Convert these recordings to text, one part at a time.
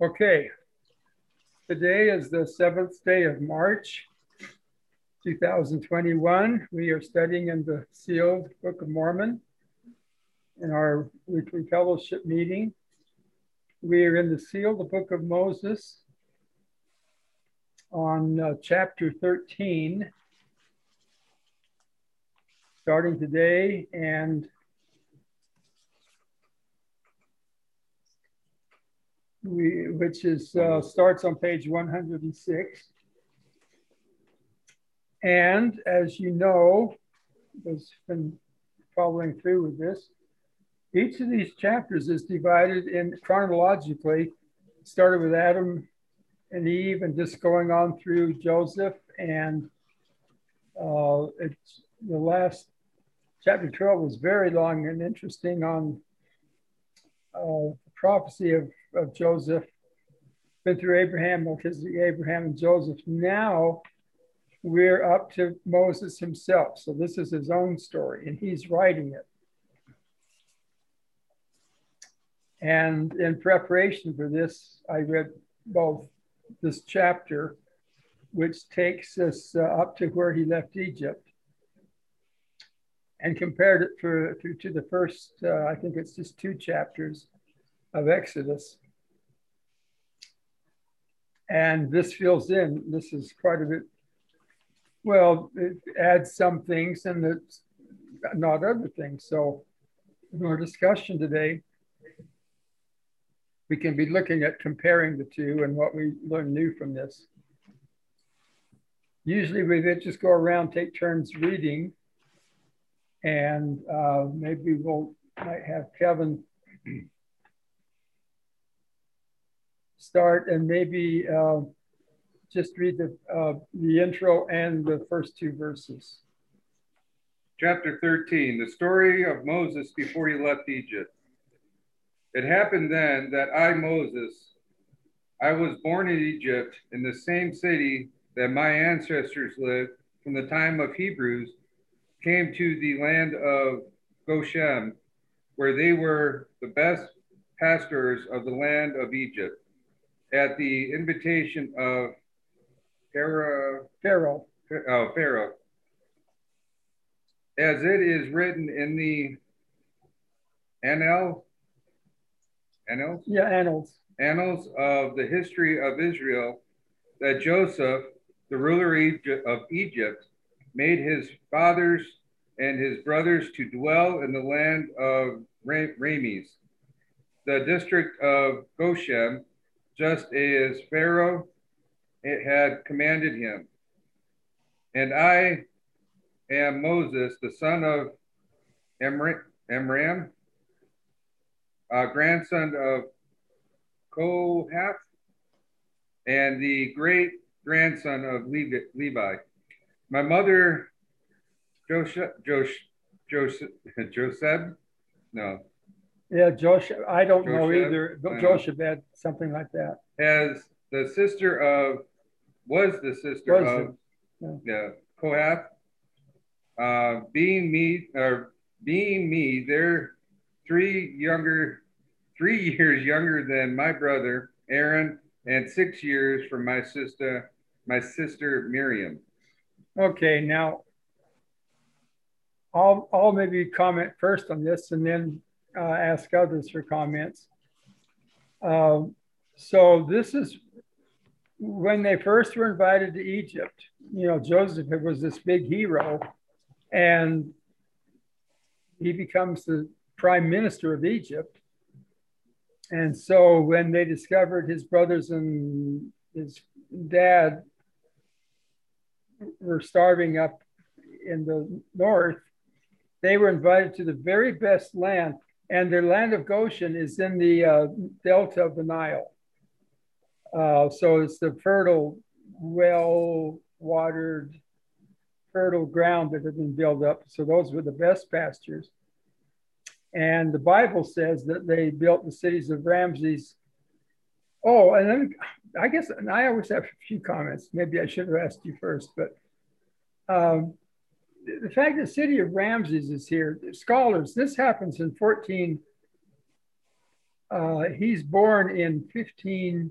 Okay, today is the 7th day of March, 2021. We are studying in the sealed Book of Mormon in our weekly fellowship meeting. We are in the sealed Book of Moses on chapter 13, starting today, and starts on page 106. And as you know, has been following through with this, each of these chapters is divided in chronologically, started with Adam and Eve and just going on through Joseph, and it's the last chapter 12 was very long and interesting on the prophecy of Joseph. Been through Abraham, Melchizedek, Abraham, and Joseph. Now we're up to Moses himself. So this is his own story, and he's writing it. And in preparation for this, I read both this chapter, which takes us up to where he left Egypt, and compared it to the first, I think it's just 2 chapters of Exodus. And this fills in, this is quite a bit, well, it adds some things and it's not other things. So in our discussion today, we can be looking at comparing the two and what we learn new from this. Usually we just go around, take turns reading, and maybe might have Kevin start and maybe just read the intro and the first 2 verses. Chapter 13, the story of Moses before he left Egypt. It happened then that I, Moses, I was born in Egypt in the same city that my ancestors lived from the time of Hebrews, came to the land of Goshen, where they were the best pastors of the land of Egypt, at the invitation of Pharaoh. As it is written in the Annals of the history of Israel, that Joseph, the ruler of Egypt, made his fathers and his brothers to dwell in the land of Rames, the district of Goshen, just as Pharaoh had commanded him. And I am Moses, the son of Amram, grandson of Kohath, and the great grandson of Levi. My mother, Joseph, no. Yeah, Joseph, I don't know either. Joseph had something like that. Was the sister of Kohath, being me, they're 3 years younger than my brother Aaron, and 6 years from my sister Miriam. Okay, now I'll maybe comment first on this and then ask others for comments. So this is when they first were invited to Egypt. You know, Joseph was this big hero, and he becomes the prime minister of Egypt. And so when they discovered his brothers and his dad were starving up in the north, they were invited to the very best land. And their land of Goshen is in the delta of the Nile. So it's the fertile, well-watered, fertile ground that had been built up. So those were the best pastures. And the Bible says that they built the cities of Ramses. Oh, and then I guess, and I always have a few comments. Maybe I should have asked you first, but the fact the city of Ramses is here, scholars, this happens in 14 He's born in 15.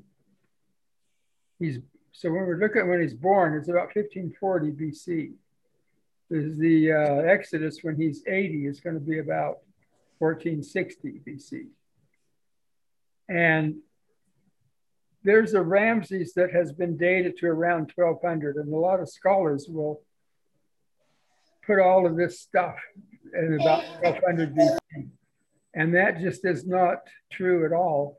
So when we look at when he's born, it's about 1540 BC. There's the Exodus when he's 80 is going to be about 1460 BC. And there's a Ramses that has been dated to around 1200, and a lot of scholars will put all of this stuff in about 1200 BC. And that just is not true at all.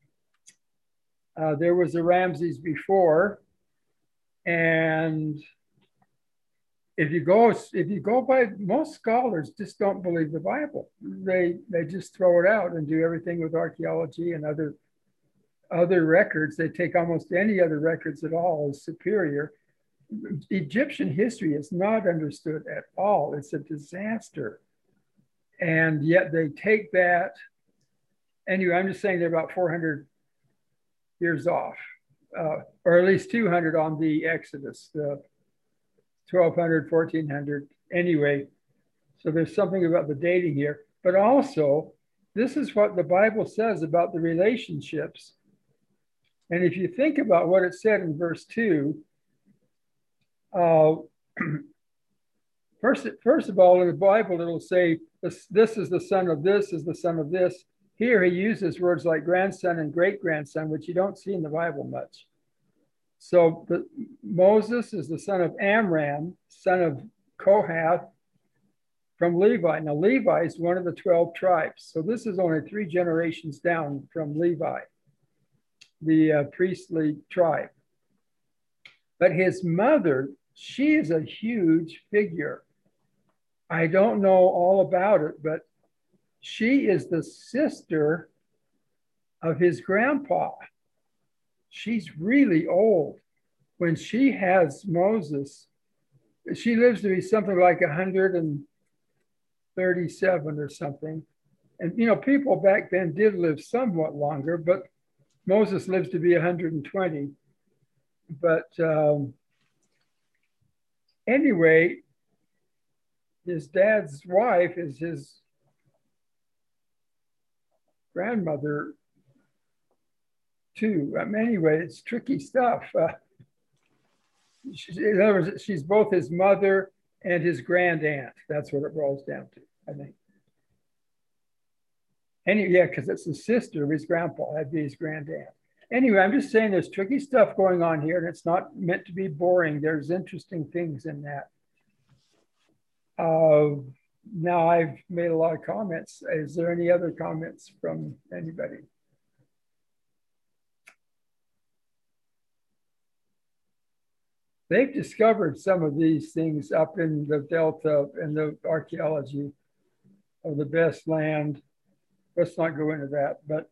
There was a Ramses before, and if you go by, most scholars just don't believe the Bible. They just throw it out and do everything with archaeology and other records. They take almost any other records at all as superior. Egyptian history is not understood at all. It's a disaster. And yet they take that. Anyway, I'm just saying they're about 400 years off, or at least 200 on the Exodus, the 1200, 1400. Anyway, so there's something about the dating here. But also, this is what the Bible says about the relationships. And if you think about what it said in verse 2, first of all, in the Bible, it'll say, this is the son of this, is the son of this. Here he uses words like grandson and great-grandson, which you don't see in the Bible much. So Moses is the son of Amram, son of Kohath, from Levi. Now, Levi is one of the 12 tribes. So this is only 3 generations down from Levi, the priestly tribe. But his mother, she is a huge figure. I don't know all about it, but she is the sister of his grandpa. She's really old. When she has Moses, she lives to be something like 137 or something. And, you know, people back then did live somewhat longer, but Moses lives to be 120. But anyway, his dad's wife is his grandmother too. Anyway, it's tricky stuff. In other words, she's both his mother and his grand aunt. That's what it boils down to, I think. Yeah, because it's the sister of his grandpa, that'd be his grand aunt. Anyway, I'm just saying there's tricky stuff going on here, and it's not meant to be boring. There's interesting things in that. Now I've made a lot of comments. Is there any other comments from anybody? They've discovered some of these things up in the Delta and the archaeology of the best land. Let's not go into that, but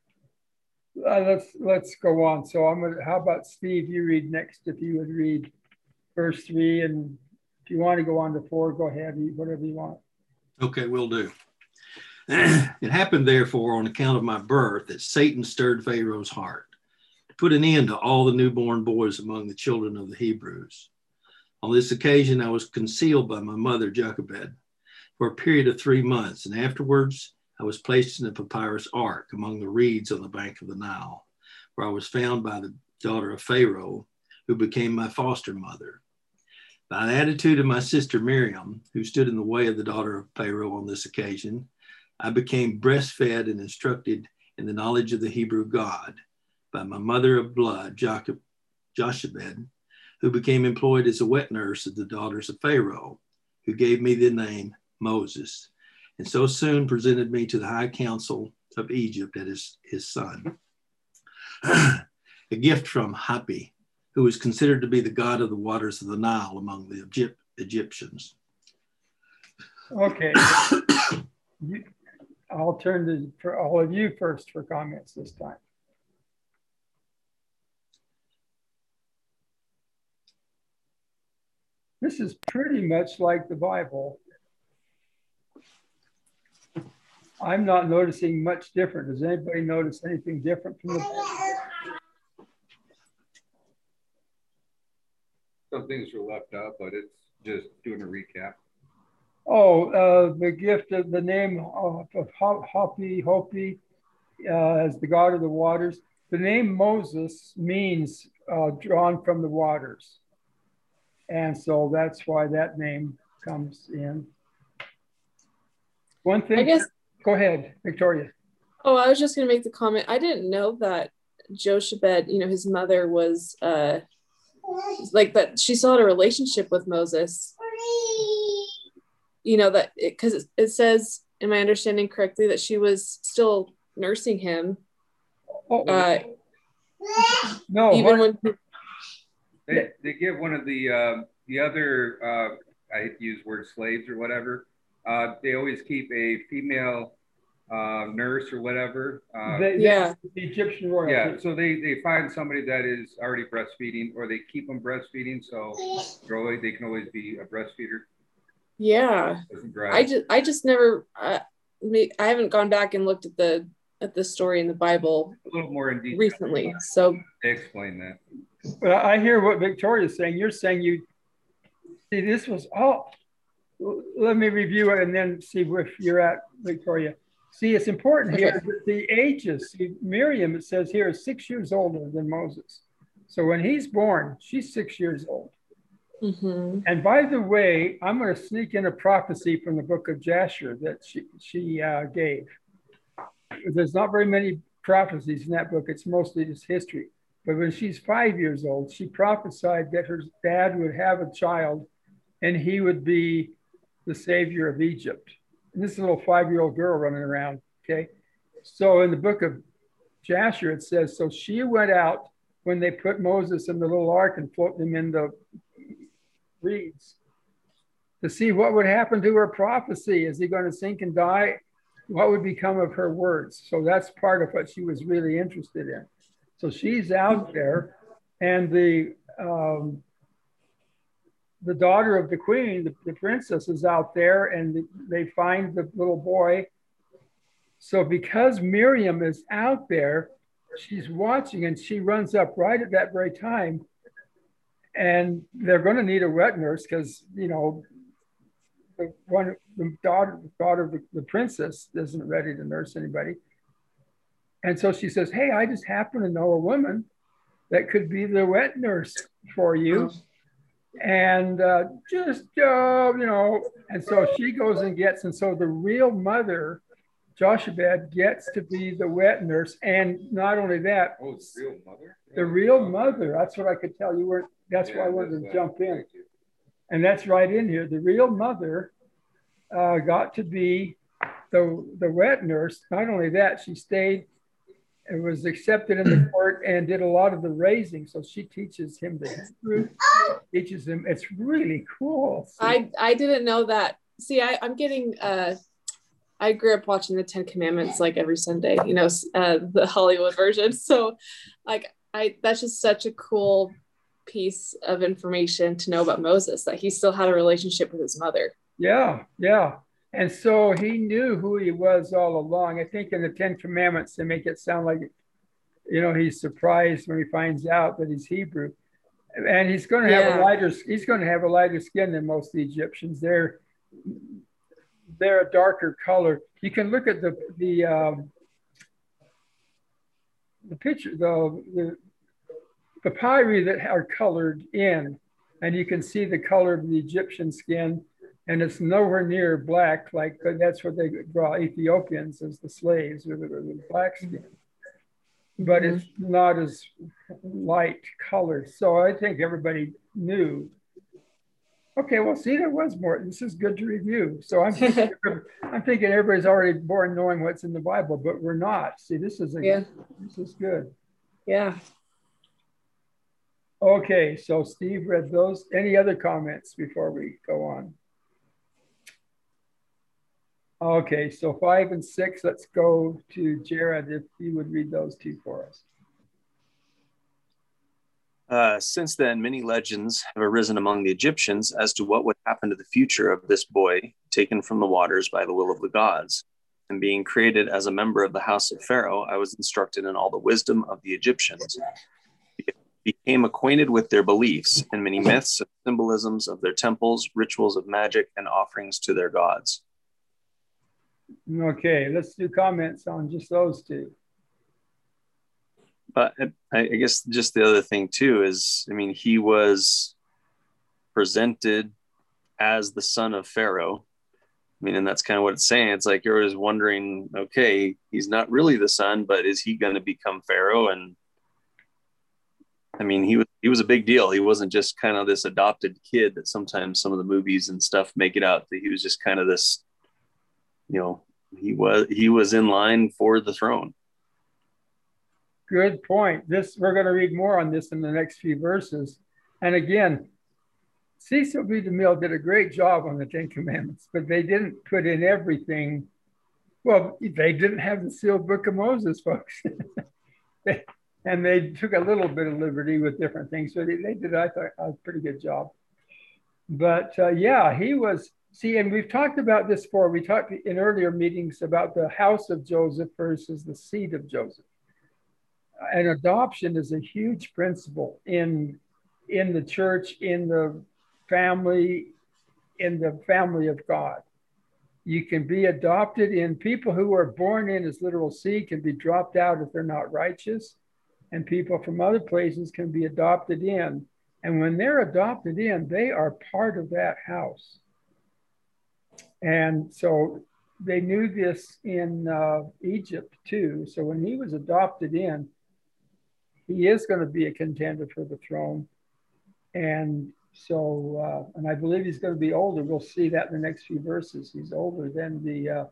let's go on. So how about Steve, you read next, if you would read verse 3, and if you want to go on to 4, go ahead, whatever you want. Okay, will do. It happened, therefore, on account of my birth, that Satan stirred Pharaoh's heart to put an end to all the newborn boys among the children of the Hebrews. On this occasion, I was concealed by my mother, Jochebed, for a period of 3 months, and afterwards I was placed in a papyrus ark among the reeds on the bank of the Nile, where I was found by the daughter of Pharaoh, who became my foster mother. By the attitude of my sister Miriam, who stood in the way of the daughter of Pharaoh on this occasion, I became breastfed and instructed in the knowledge of the Hebrew God by my mother of blood, Jochebed, who became employed as a wet nurse of the daughters of Pharaoh, who gave me the name Moses, and so soon presented me to the high council of Egypt as his son. A gift from Hapi, who was considered to be the god of the waters of the Nile among the Egyptians. Okay. I'll turn for all of you first for comments this time. This is pretty much like the Bible. I'm not noticing much different. Does anybody notice anything different from the Bible? Some things were left out, but it's just doing a recap. Oh, the gift of the name of Hopi. as the God of the waters. The name Moses means drawn from the waters. And so that's why that name comes in. One thing, go ahead, Victoria. Oh, I was just going to make the comment. I didn't know that Jochebed, his mother was like that. She still had a relationship with Moses. That because it says, am I understanding correctly, that she was still nursing him? No, even when they give one of the other I hate to use the word slaves or whatever. They always keep a female nurse or whatever. The Egyptian royalty. Yeah, so they find somebody that is already breastfeeding, or they keep them breastfeeding, so they can always be a breastfeeder. Yeah, I just never. I haven't gone back and looked at the story in the Bible a little more in detail recently. So they explain that. But I hear what Victoria's saying. You're saying see this was all. Let me review it and then see if you're at, Victoria. See, it's important here that the ages. See, Miriam, it says here, is 6 years older than Moses. So when he's born, she's 6 years old. Mm-hmm. And by the way, I'm going to sneak in a prophecy from the book of Jasher that she gave. There's not very many prophecies in that book. It's mostly just history. But when she's 5 years old, she prophesied that her dad would have a child and he would be the savior of Egypt. And this little 5-year-old girl running around, okay? So in the book of Jasher, it says, so she went out when they put Moses in the little ark and floated him in the reeds to see what would happen to her prophecy. Is he going to sink and die? What would become of her words? So that's part of what she was really interested in. So she's out there, and the daughter of the queen, the princess, is out there, and they find the little boy. So because Miriam is out there, she's watching, and she runs up right at that very time. And they're going to need a wet nurse because, the daughter of the princess isn't ready to nurse anybody. And so she says, hey, I just happen to know a woman that could be the wet nurse for you. And and so she goes and gets, and so the real mother, Jochebed, gets to be the wet nurse. And not only that, the real mother? The real mother, that's what I could tell you weren't, that's why I wanted to jump in. And that's right in here. The real mother got to be the wet nurse. Not only that, she stayed and was accepted in the court and did a lot of the raising. So she teaches him the Hebrew, teaches him. It's really cool. See? I didn't know that. See, I'm getting, I grew up watching the 10 Commandments like every Sunday, the Hollywood version. So that's just such a cool piece of information to know about Moses, that he still had a relationship with his mother. Yeah. And so he knew who he was all along. I think in the 10 Commandments, they make it sound like, he's surprised when he finds out that he's Hebrew. And he's going to have a lighter skin than most of the Egyptians. They're a darker color. You can look at the picture, the papyri that are colored in, and you can see the color of the Egyptian skin. And it's nowhere near black, like that's what they draw Ethiopians as the slaves with the black skin. But it's not as light colored. So I think everybody knew. Okay, well, see, there was more. This is good to review. So I'm thinking everybody's already born knowing what's in the Bible, but we're not. See, this is good. Yeah. Okay, so Steve read those. Any other comments before we go on? Okay, so 5 and 6, let's go to Jared, if you would read those two for us. Since then, many legends have arisen among the Egyptians as to what would happen to the future of this boy taken from the waters by the will of the gods. And being created as a member of the house of Pharaoh, I was instructed in all the wisdom of the Egyptians. Became acquainted with their beliefs and many myths and symbolisms of their temples, rituals of magic, and offerings to their gods. Okay, let's do comments on just those two. But I guess just the other thing too is, I mean, he was presented as the son of Pharaoh. I mean, and that's kind of what it's saying. It's like you're always wondering, okay, he's not really the son, but is he going to become Pharaoh? And I mean, he was a big deal. He wasn't just kind of this adopted kid that sometimes some of the movies and stuff make it out that he was just kind of this, you know, he was in line for the throne. Good point. We're going to read more on this in the next few verses. And again, Cecil B. DeMille did a great job on the Ten Commandments, but they didn't put in everything. Well, they didn't have the sealed book of Moses, folks. And they took a little bit of liberty with different things. So they did, I thought, a pretty good job. But yeah, he was, see, and we've talked about this before. We talked in earlier meetings about the house of Joseph versus the seed of Joseph. And adoption is a huge principle in the church, in the family of God. You can be adopted in. People who are born in as literal seed can be dropped out if they're not righteous. And people from other places can be adopted in. And when they're adopted in, they are part of that house. And so they knew this in Egypt too. So when he was adopted in, he is going to be a contender for the throne. And so, and I believe he's going to be older. We'll see that in the next few verses. He's older than the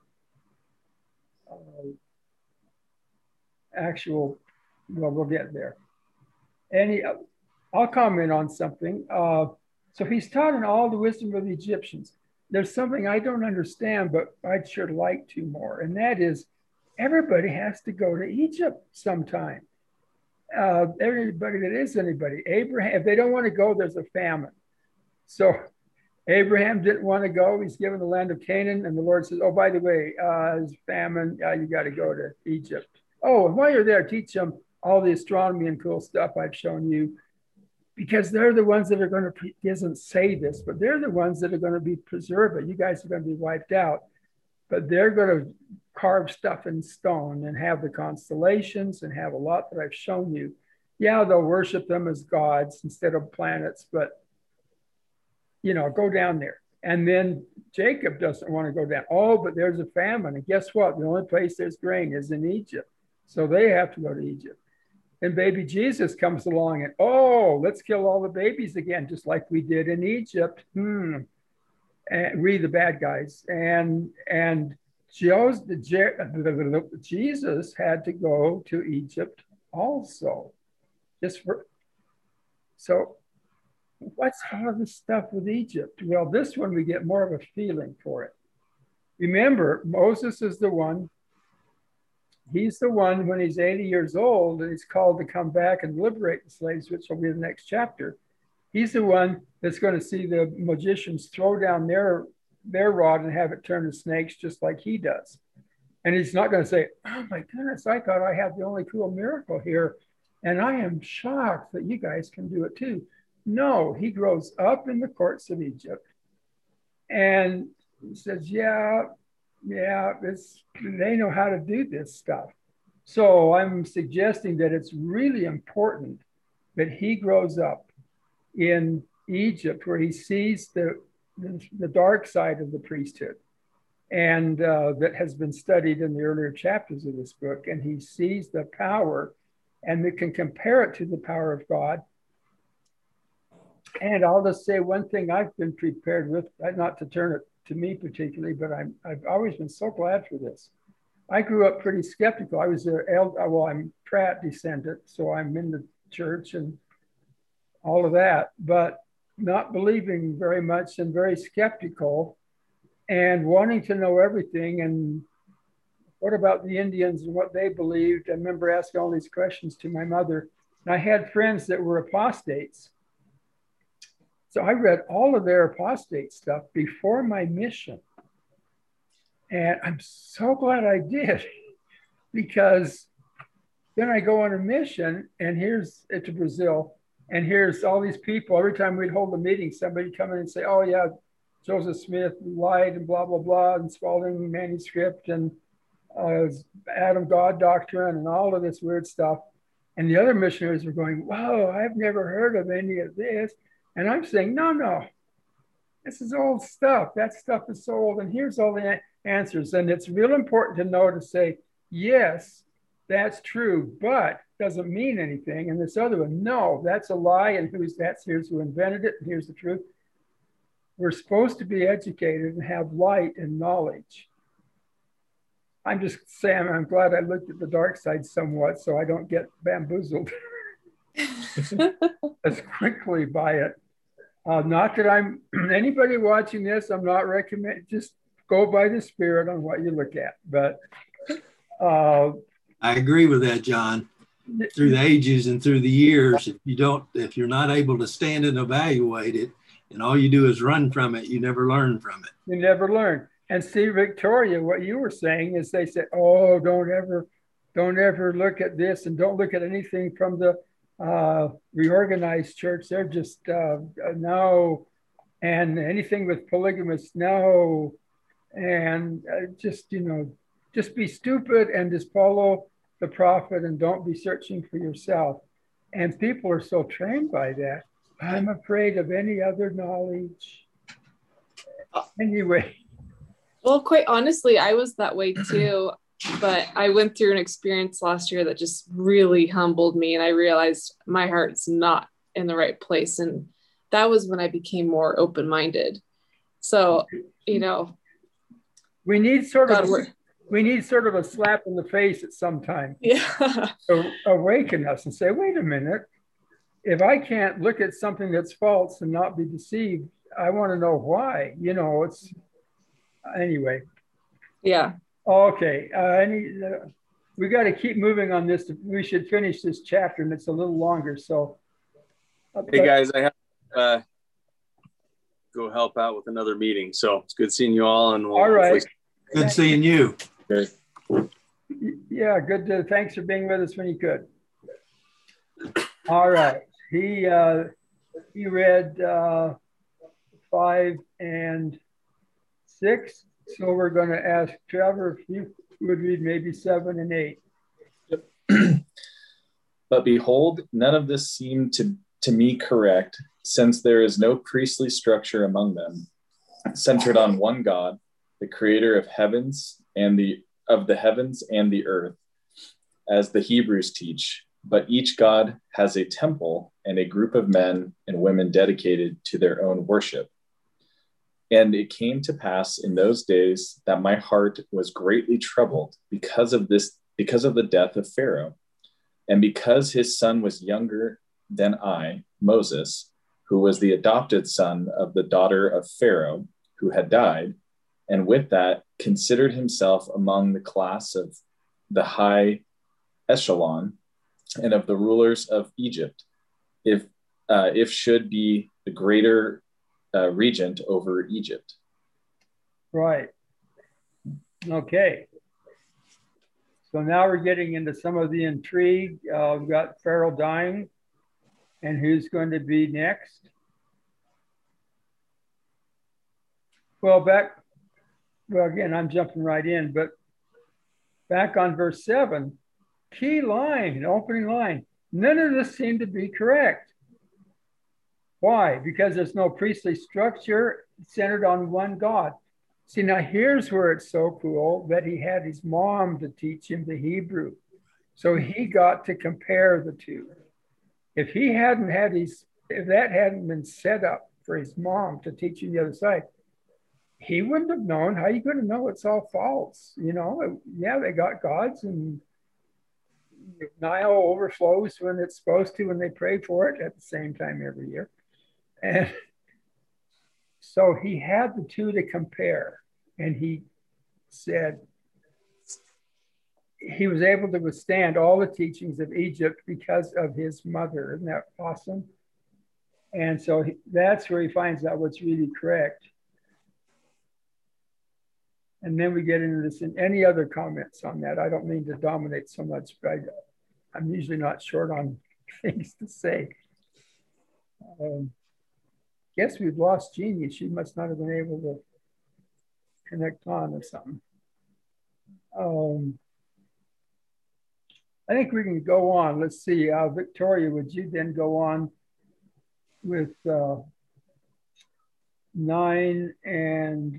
actual, well, we'll get there. And I'll comment on something. So he's taught in all the wisdom of the Egyptians. There's something I don't understand, but I'd sure like to more. And that is, everybody has to go to Egypt sometime. Everybody that is anybody. Abraham, if they don't want to go, there's a famine. So Abraham didn't want to go. He's given the land of Canaan, and the Lord says, oh, by the way, there's famine. You got to go to Egypt. Oh, and while you're there, teach them all the astronomy and cool stuff I've shown you, because they're the ones that are going to, he doesn't say this, but they're the ones that are going to be preserved. You guys are going to be wiped out, but they're going to carve stuff in stone and have the constellations and have a lot that I've shown you. Yeah, they'll worship them as gods instead of planets, but, you know, go down there. And then Jacob doesn't want to go down. Oh, but there's a famine. And guess what? The only place there's grain is in Egypt. So they have to go to Egypt. And baby Jesus comes along and, oh, let's kill all the babies again, just like we did in Egypt. And we, the bad guys. And Jesus had to go to Egypt also. So what's all of this stuff with Egypt? Well, this one, we get more of a feeling for it. Remember, Moses is the one. He's the one when he's 80 years old and he's called to come back and liberate the slaves, which will be the next chapter. He's the one that's going to see the magicians throw down their rod and have it turn to snakes just like he does. And he's not going to say, oh my goodness, I thought I had the only cool miracle here. And I am shocked that you guys can do it too. No, he grows up in the courts of Egypt and he says, yeah, they know how to do this stuff. So I'm suggesting that it's really important that he grows up in Egypt where he sees the dark side of the priesthood, and that has been studied in the earlier chapters of this book. And he sees the power and they can compare it to the power of God. And I'll just say one thing I've been prepared with, not to turn it to me particularly, but I've always been so glad for this. I grew up pretty skeptical. I was I'm Pratt descendant, so I'm in the church and all of that, but not believing very much and very skeptical and wanting to know everything. And what about the Indians and what they believed? I remember asking all these questions to my mother. And I had friends that were apostates. So I read all of their apostate stuff before my mission. And I'm so glad I did, because then I go on a mission and here's to Brazil. And here's all these people. Every time we'd hold a meeting, somebody come in and say, oh yeah, Joseph Smith lied and blah, blah, blah, and Spalding manuscript and Adam God doctrine and all of this weird stuff. And the other missionaries were going, whoa, I've never heard of any of this. And I'm saying, no, this is old stuff. That stuff is so old. And here's all the answers. And it's real important to know to say, yes, that's true, but doesn't mean anything. And this other one, no, that's a lie. And here's who invented it. And here's the truth. We're supposed to be educated and have light and knowledge. I'm just saying, I'm glad I looked at the dark side somewhat so I don't get bamboozled as quickly by it. Not that I'm anybody watching this, I'm not recommending, just go by the Spirit on what you look at. But I agree with that, John. Through the ages and through the years, if you're not able to stand and evaluate it, and all you do is run from it, you never learn from it. You never learn. And see, Victoria, what you were saying is they said, oh, don't ever look at this, and don't look at anything from the reorganized church. They're just no, and anything with polygamists, no, and just be stupid and just follow the prophet and don't be searching for yourself. And people are so trained by that. I'm afraid of any other knowledge. Anyway. Well, quite honestly, I was that way too, but I went through an experience last year that just really humbled me, and I realized my heart's not in the right place. And that was when I became more open-minded. So, we need sort of a slap in the face at some time. Yeah. To awaken us and say, wait a minute, if I can't look at something that's false and not be deceived, I want to know why. It's anyway. Yeah. Okay. We got to keep moving on this. We should finish this chapter, and it's a little longer. So, hey guys, I have to go help out with another meeting. So it's good seeing you all. And all right. Good seeing you. Okay. Yeah. Good. Thanks for being with us when you could. All right. He read 5 and 6. So we're going to ask Trevor if you would read maybe 7 and 8. Yep. But behold, none of this seemed to me correct, since there is no priestly structure among them, centered on one God, the creator of heavens and the heavens and the earth, as the Hebrews teach. But each God has a temple and a group of men and women dedicated to their own worship. And it came to pass in those days that my heart was greatly troubled because of the death of Pharaoh, and because his son was younger than I, Moses, who was the adopted son of the daughter of Pharaoh, who had died, and with that considered himself among the class of the high echelon and of the rulers of Egypt, if should be the greater regent over Egypt. Right. Okay. So now we're getting into some of the intrigue. We've got Pharaoh dying, and who's going to be next? Well, again, I'm jumping right in, but back on verse 7, key line, opening line, none of this seemed to be correct. Why? Because there's no priestly structure centered on one God. See, now here's where it's so cool that he had his mom to teach him the Hebrew. So he got to compare the two. If that hadn't been set up for his mom to teach him the other side, he wouldn't have known. How are you going to know it's all false? Yeah, they got gods, and Nile overflows when it's supposed to, and they pray for it at the same time every year. And so he had the two to compare, and he said he was able to withstand all the teachings of Egypt because of his mother. Isn't that awesome? And so that's where he finds out what's really correct. And then we get into this. And any other comments on that? I don't mean to dominate so much, but I'm usually not short on things to say. Guess we've lost Jeannie. She must not have been able to connect on or something. I think we can go on. Let's see. Victoria, would you then go on with 9 and,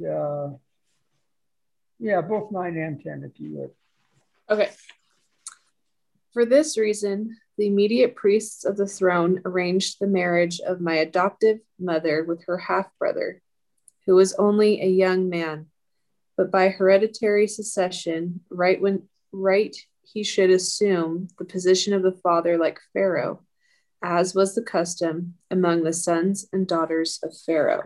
yeah, both 9 and 10, if you would. Okay. For this reason, the immediate priests of the throne arranged the marriage of my adoptive mother with her half-brother, who was only a young man, but by hereditary succession, right he should assume the position of the father like Pharaoh, as was the custom among the sons and daughters of Pharaoh.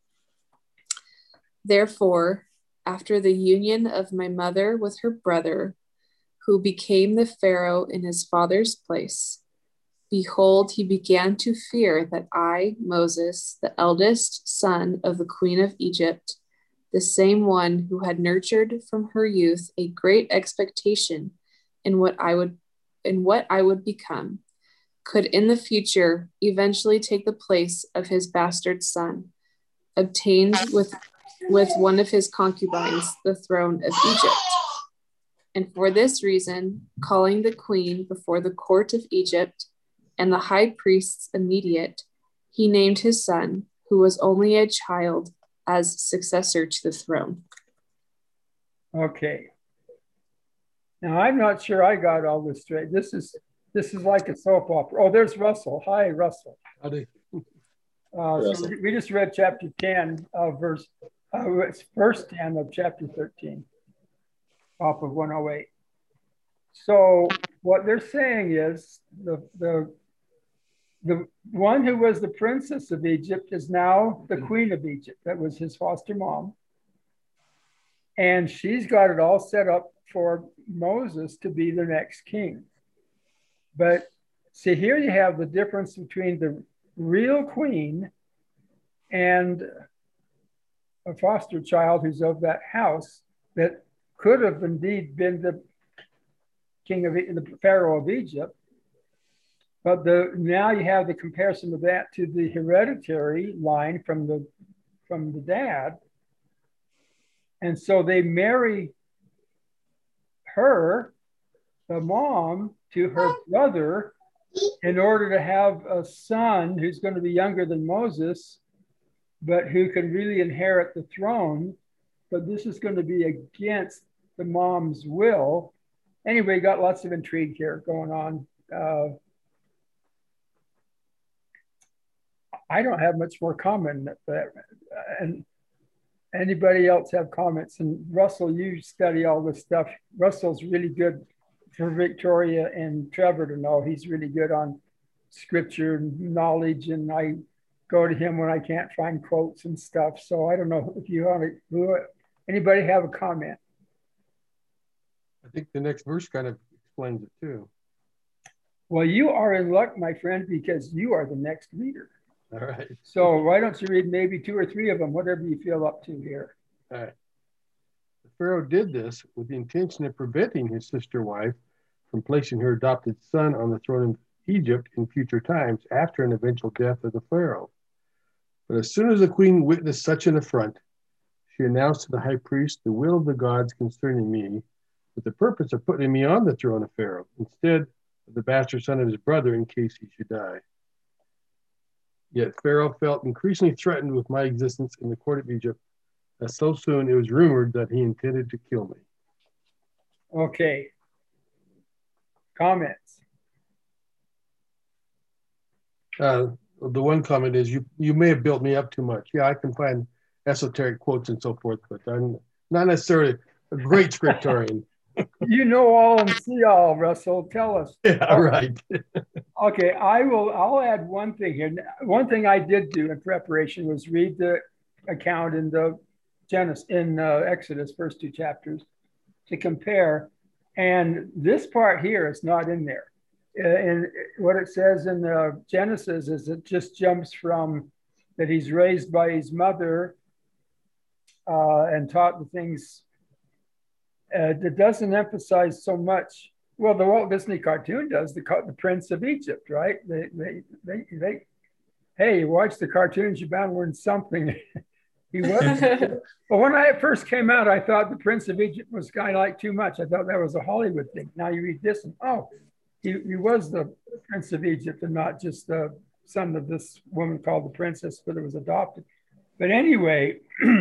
Therefore, after the union of my mother with her brother, who became the Pharaoh in his father's place, behold, he began to fear that I, Moses, the eldest son of the queen of Egypt, the same one who had nurtured from her youth a great expectation in what I would become, could in the future eventually take the place of his bastard son, obtained with one of his concubines the throne of Egypt. And for this reason, calling the queen before the court of Egypt and the high priest's immediate, he named his son, who was only a child, as successor to the throne. Okay. Now, I'm not sure I got all this straight. This is like a soap opera. Oh, there's Russell. Hi, Russell. Howdy. So we just read chapter 10, verse 10 of chapter 13, off of 108. So what they're saying is the one who was the princess of Egypt is now the queen of Egypt. That was his foster mom. And she's got it all set up for Moses to be the next king. But see, here you have the difference between the real queen and a foster child who's of that house that could have indeed been the Pharaoh of Egypt. But now you have the comparison of that to the hereditary line from the dad. And so they marry her, the mom, to her brother in order to have a son who's going to be younger than Moses, but who can really inherit the throne. But this is going to be against the mom's will. Anyway, got lots of intrigue here going on. I don't have much more comment than that. And anybody else have comments? And Russell, you study all this stuff. Russell's really good for Victoria and Trevor to know. He's really good on scripture knowledge, and I go to him when I can't find quotes and stuff. So I don't know if you want to, anybody have a comment? I think the next verse kind of explains it too. Well, you are in luck, my friend, because you are the next reader. All right. So why don't you read maybe 2 or 3 of them, whatever you feel up to here. All right. The Pharaoh did this with the intention of preventing his sister wife from placing her adopted son on the throne of Egypt in future times after an eventual death of the Pharaoh. But as soon as the queen witnessed such an affront, she announced to the high priest the will of the gods concerning me, with the purpose of putting me on the throne of Pharaoh instead of the bastard son of his brother in case he should die. Yet Pharaoh felt increasingly threatened with my existence in the court of Egypt, as so soon it was rumored that he intended to kill me. Okay. Comments? The one comment is, you may have built me up too much. Yeah, I can find esoteric quotes and so forth, but I'm not necessarily a great scriptorian. You know all and see all, Russell. Tell us. Yeah, right. Okay, I'll add one thing here. One thing I did do in preparation was read the account in the Exodus, first 2 chapters, to compare. And this part here is not in there. And what it says in the Genesis is it just jumps from that he's raised by his mother and taught the things. It doesn't emphasize so much. Well, the Walt Disney cartoon does, the Prince of Egypt, right? They hey, you watch the cartoons, you're bound to learn something. He wasn't. But when I first came out, I thought the Prince of Egypt was kind of like too much. I thought that was a Hollywood thing. Now you read this and, oh, he was the prince of Egypt and not just the son of this woman called the princess, but it was adopted. But anyway,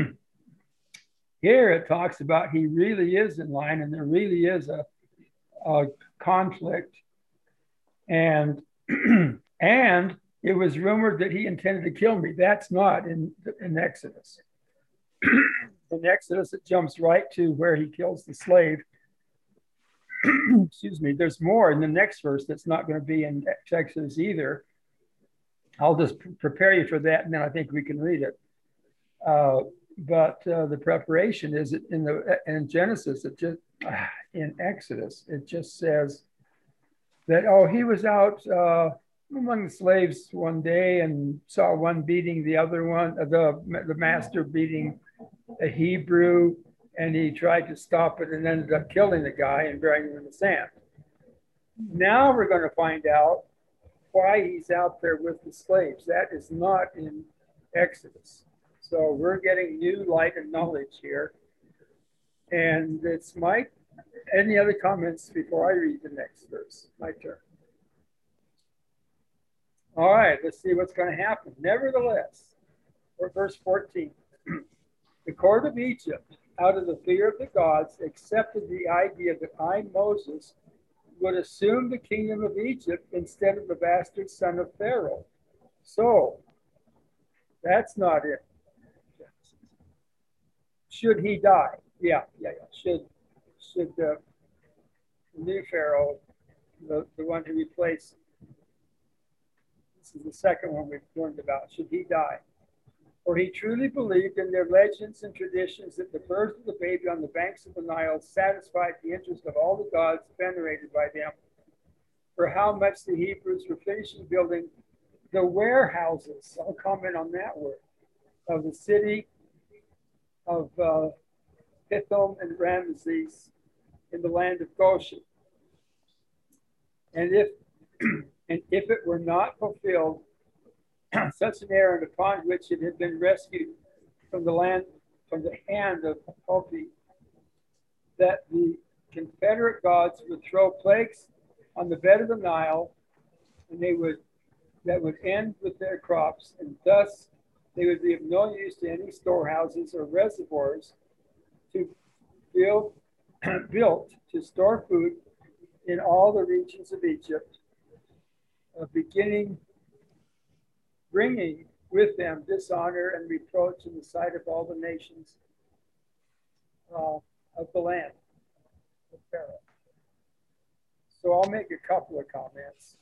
here it talks about he really is in line and there really is a conflict. And and it was rumored that he intended to kill me. That's not in Exodus. In Exodus, it jumps right to where he kills the slave. Excuse me. There's more in the next verse that's not going to be in Exodus either. I'll just prepare you for that, and then I think we can read it. But the preparation is in Genesis. It just in Exodus, it just says that he was out among the slaves one day and saw one beating the other one, the master beating a Hebrew, and he tried to stop it and ended up killing the guy and burying him in the sand. Now we're going to find out why he's out there with the slaves. That is not in Exodus. So we're getting new light and knowledge here. And it's any other comments before I read the next verse? My turn. All right, let's see what's going to happen. Nevertheless, or verse 14, the court of Egypt, out of the fear of the gods, accepted the idea that I, Moses, would assume the kingdom of Egypt instead of the bastard son of Pharaoh. So, that's not it. Should he die? Yeah. Should the new Pharaoh, the one who replaced, this is the second one we've learned about, should he die? For he truly believed in their legends and traditions that the birth of the baby on the banks of the Nile satisfied the interest of all the gods venerated by them. For how much the Hebrews were finishing building the warehouses, I'll comment on that word, of the city of Pithom and Ramesses in the land of Goshen. And if it were not fulfilled, such an errand upon which it had been rescued from the hand of Hopi, that the Confederate gods would throw plagues on the bed of the Nile, and that would end with their crops, and thus they would be of no use to any storehouses or reservoirs built to store food in all the regions of Egypt, bringing with them dishonor and reproach in the sight of all the nations of the land of Pharaoh. So I'll make a couple of comments.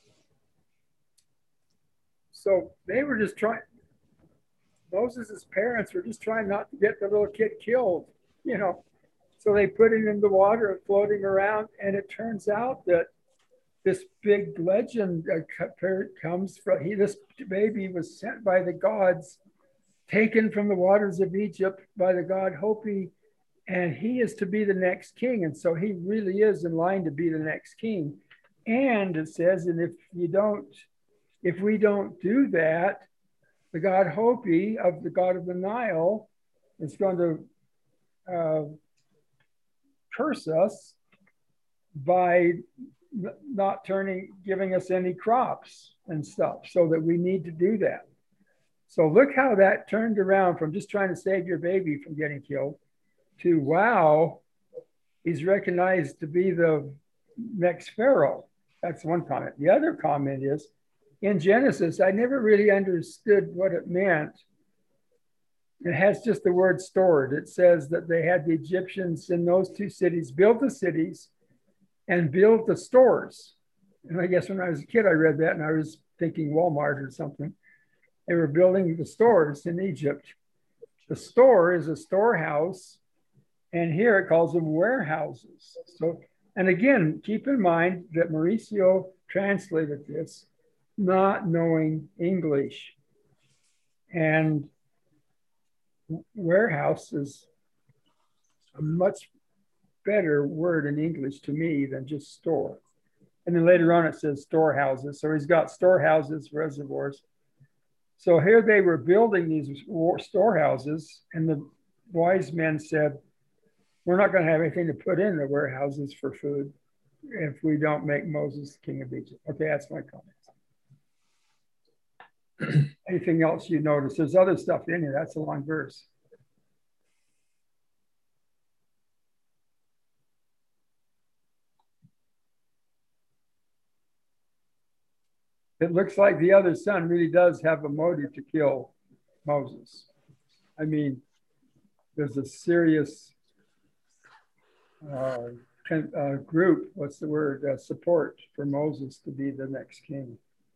So they were just Moses' parents were just trying not to get the little kid killed, So they put him in the water and floating around, and it turns out that this big legend comes from, this baby was sent by the gods, taken from the waters of Egypt by the god Hopi, and he is to be the next king. And so he really is in line to be the next king. And it says, and if we don't do that, the god Hopi, of the god of the Nile, is going to curse us by not giving us any crops and stuff, so that we need to do that. So look how that turned around from just trying to save your baby from getting killed to, wow, he's recognized to be the next Pharaoh. That's one comment. The other comment is, in Genesis, I never really understood what it meant. It has just the word stored. It says that they had the Egyptians in those two cities build the cities and build the stores. And I guess when I was a kid, I read that and I was thinking Walmart or something. They were building the stores in Egypt. The store is a storehouse, and here it calls them warehouses. So, and again, keep in mind that Mauricio translated this not knowing English. And warehouse is a much better word in English to me than just store. And then later on it says storehouses. So he's got storehouses, reservoirs. So here they were building these storehouses, and the wise men said, we're not going to have anything to put in the warehouses for food. if we don't make Moses king of Egypt. Okay, that's my comment. Anything else you notice? There's other stuff in here. That's a long verse. It looks like the other son really does have a motive to kill Moses. I mean, there's a serious group, what's the word, support for Moses to be the next king.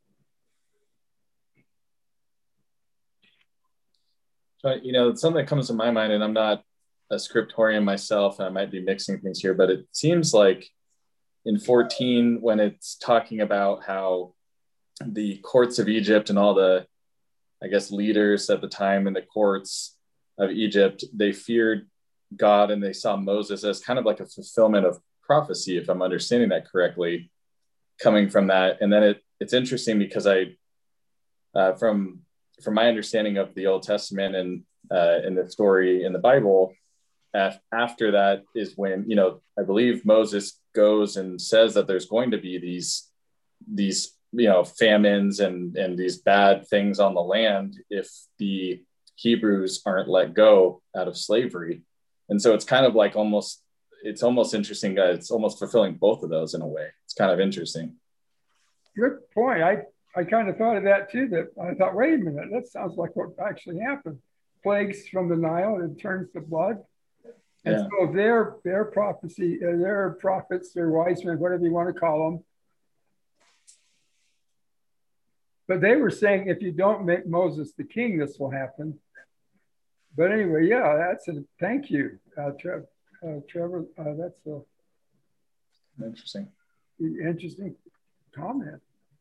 Something that comes to my mind, and I'm not a scriptorian myself, and I might be mixing things here, but it seems like in 14, when it's talking about how the courts of Egypt and all the, I guess, leaders at the time in the courts of Egypt, they feared God and they saw Moses as kind of like a fulfillment of prophecy, if I'm understanding that correctly, coming from that. And then it's interesting because from my understanding of the Old Testament and in the story in the Bible, after that is when, I believe Moses goes and says that there's going to be these famines and these bad things on the land if the Hebrews aren't let go out of slavery. And so it's kind of like it's almost interesting. It's almost fulfilling both of those in a way. It's kind of interesting. Good point. I kind of thought of that too, that I thought, wait a minute, that sounds like what actually happened. Plagues from the Nile, it turns to blood. And so their prophecy, their prophets, their wise men, whatever you want to call them, but they were saying, if you don't make Moses the king, this will happen. But anyway, that's thank you, Trevor. That's interesting comment.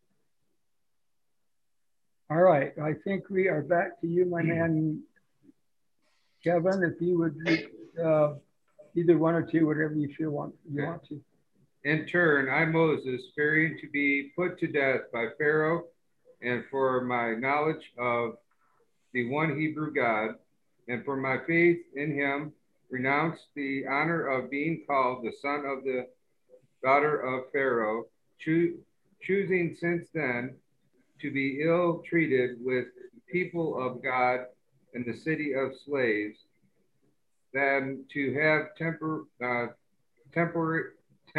All right, I think we are back to you, my man, Kevin. If you would either one or two, whatever you feel you want to. In turn, I, Moses, fearing to be put to death by Pharaoh, and for my knowledge of the one Hebrew God, and for my faith in him, renounced the honor of being called the son of the daughter of Pharaoh, choosing since then to be ill treated with the people of God in the city of slaves, than to have temporary.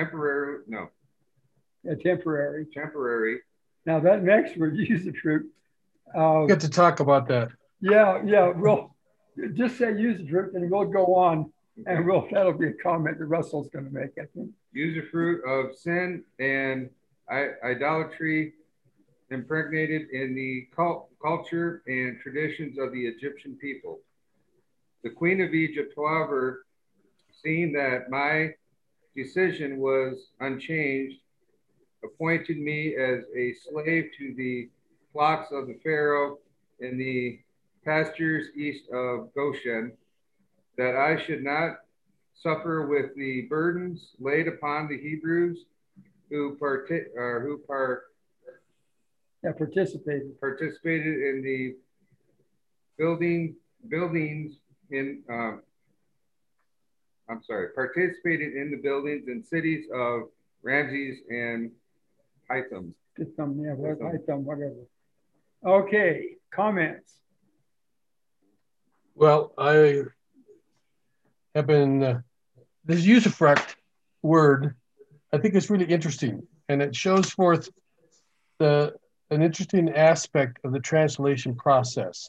Now that next word, usufruct. Get to talk about that. Yeah, we'll just say usufruct, and we'll go on, and that'll be a comment that Russell's going to make, I think. Usufruct of sin and idolatry, impregnated in the culture and traditions of the Egyptian people. The queen of Egypt, however, seeing that my decision was unchanged, appointed me as a slave to the flocks of the Pharaoh in the pastures east of Goshen, that I should not suffer with the burdens laid upon the Hebrews who participated in the participated in the buildings and cities of Ramses and Pithom. Pithom, whatever. Okay, comments. Well, I have been, this usufruct word, I think it's really interesting, and it shows forth an interesting aspect of the translation process.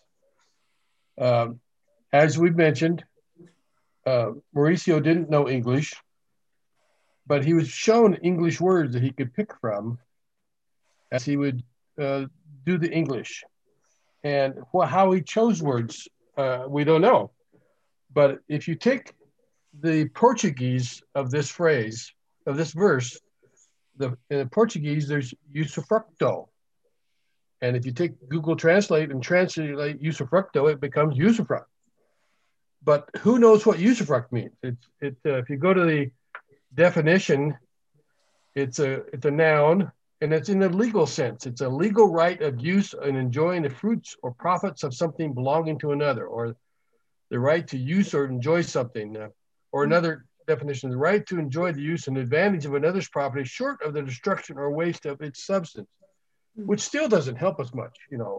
As we've mentioned, Mauricio didn't know English, but he was shown English words that he could pick from as he would do the English. And how he chose words, we don't know. But if you take the Portuguese of this phrase, of this verse, in the Portuguese, there's usufructo. And if you take Google Translate and translate usufructo, it becomes usufruct. But who knows what usufruct means? If you go to the definition, it's a noun, and it's in the legal sense. It's a legal right of use and enjoying the fruits or profits of something belonging to another, or the right to use or enjoy something, or another definition, the right to enjoy the use and advantage of another's property short of the destruction or waste of its substance, which still doesn't help us much.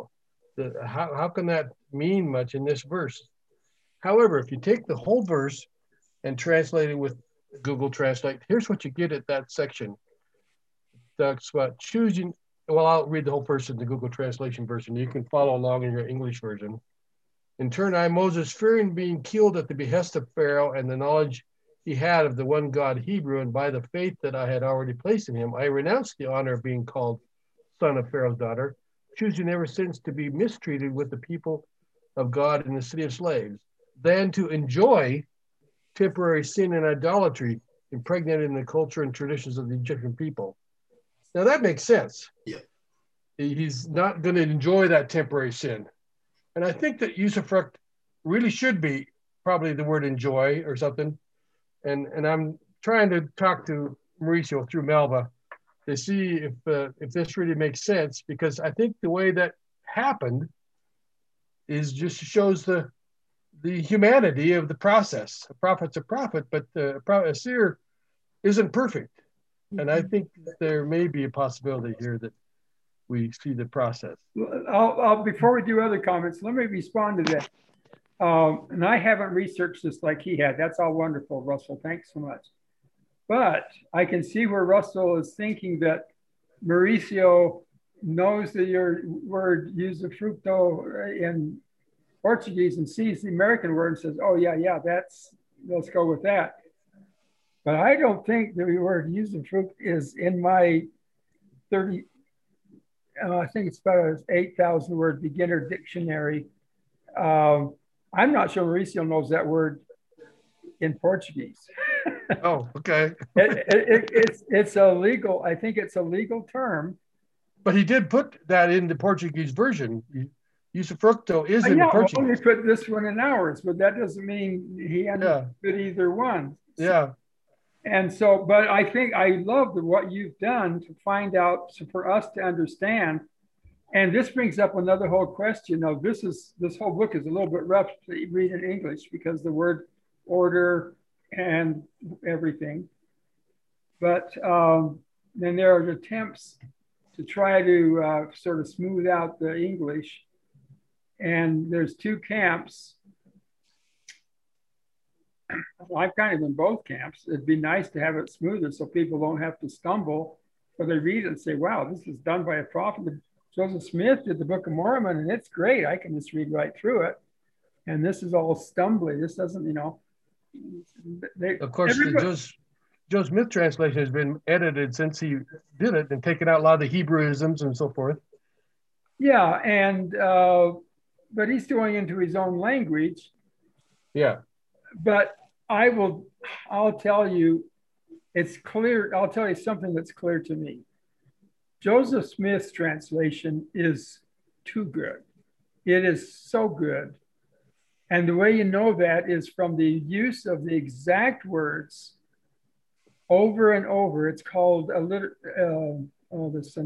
How can that mean much in this verse? However, if you take the whole verse and translate it with Google Translate, here's what you get at that section. That's about choosing. Well, I'll read the whole verse in the Google Translation version. You can follow along in your English version. In turn, I, Moses, fearing being killed at the behest of Pharaoh and the knowledge he had of the one God Hebrew, and by the faith that I had already placed in him, I renounced the honor of being called son of Pharaoh's daughter, choosing ever since to be mistreated with the people of God in the city of slaves, than to enjoy temporary sin and idolatry impregnated in the culture and traditions of the Egyptian people. Now that makes sense. Yeah. He's not going to enjoy that temporary sin. And I think that usufruct really should be probably the word enjoy or something. And I'm trying to talk to Mauricio through Melva to see if this really makes sense, because I think the way that happened is just shows the humanity of the process. A prophet's a prophet, but a seer isn't perfect. And I think there may be a possibility here that we see the process. Before we do other comments, let me respond to that. And I haven't researched this like he had. That's all wonderful, Russell. Thanks so much. But I can see where Russell is thinking that Mauricio knows that your word usufructo in Portuguese and sees the American word and says, oh, yeah, let's go with that. But I don't think the word usufruct is in my 30, I think it's about an 8,000 word beginner dictionary. I'm not sure Mauricio knows that word in Portuguese. Oh, okay. It's a legal, I think it's a legal term. But he did put that in the Portuguese version. Usufructo is in the Portuguese. Well, he put this one in ours, but that doesn't mean he understood either one. Yeah. And so, but I think I love what you've done to find out, so for us to understand. And this brings up another whole question of this whole book is a little bit rough to read in English because the word order and everything. But then there are attempts to try to sort of smooth out the English. And there's two camps. I've kind of in both camps. It'd be nice to have it smoother so people don't have to stumble, or they read it and say, wow, this is done by a prophet. Joseph Smith did the Book of Mormon, and it's great. I can just read right through it. And this is all stumbly. This doesn't, of course, the Joe Smith translation has been edited since he did it and taken out a lot of the Hebrewisms and so forth. Yeah, and but he's going into his own language. Yeah. But I'll tell you, it's clear. I'll tell you something that's clear to me. Joseph Smith's translation is too good. It is so good. And the way you know that is from the use of the exact words over and over. It's called it's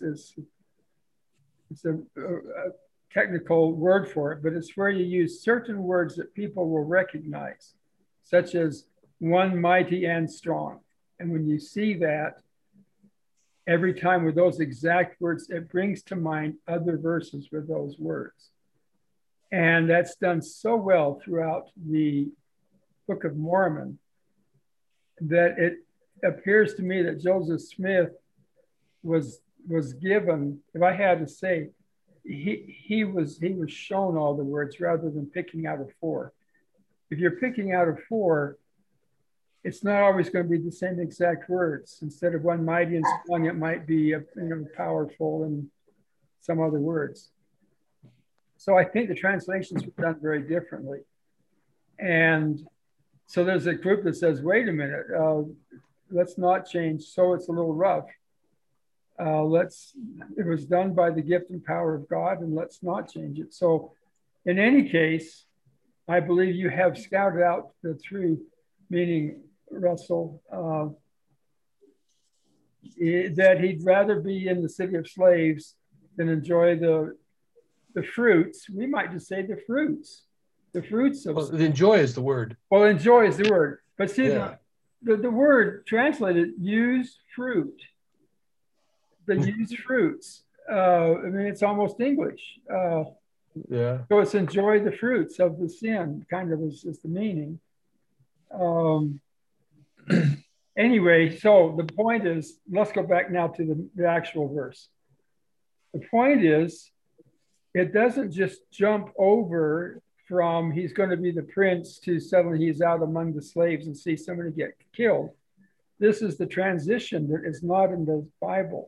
a technical word for it, but it's where you use certain words that people will recognize, such as one mighty and strong. And when you see that, every time with those exact words, it brings to mind other verses with those words. And that's done so well throughout the Book of Mormon that it appears to me that Joseph Smith was given, if I had to say, he was shown all the words rather than picking out of four. If you're picking out of four, it's not always going to be the same exact words. Instead of one mighty and strong, it might be powerful and some other words. So I think the translations were done very differently. And so there's a group that says, wait a minute, let's not change. So it's a little rough. It was done by the gift and power of God, and let's not change it. So in any case, I believe you have scouted out the truth, meaning Russell, that he'd rather be in the city of slaves than enjoy the fruits. We might just say the fruits of. Well, enjoy is the word. Well, enjoy is the word. But see, the word translated use fruit, the use fruits. I mean, it's almost English. Yeah. So it's enjoy the fruits of the sin, kind of is the meaning. Anyway, so the point is, let's go back now to the actual verse. The point is, it doesn't just jump over from he's going to be the prince to suddenly he's out among the slaves and see somebody get killed. This is the transition that is not in the Bible.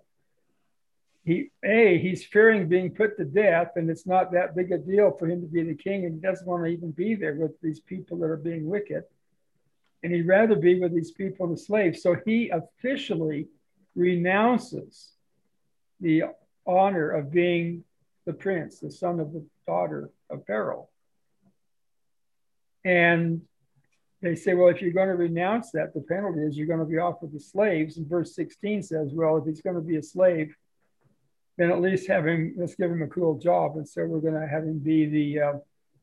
He's fearing being put to death, and it's not that big a deal for him to be the king, and he doesn't want to even be there with these people that are being wicked. And he'd rather be with these people, the slaves. So he officially renounces the honor of being the prince, the son of the daughter of Pharaoh. And they say, well, if you're going to renounce that, the penalty is you're going to be offered the slaves. And verse 16 says, well, if he's going to be a slave, then at least let's give him a cool job. And so we're going to have him be the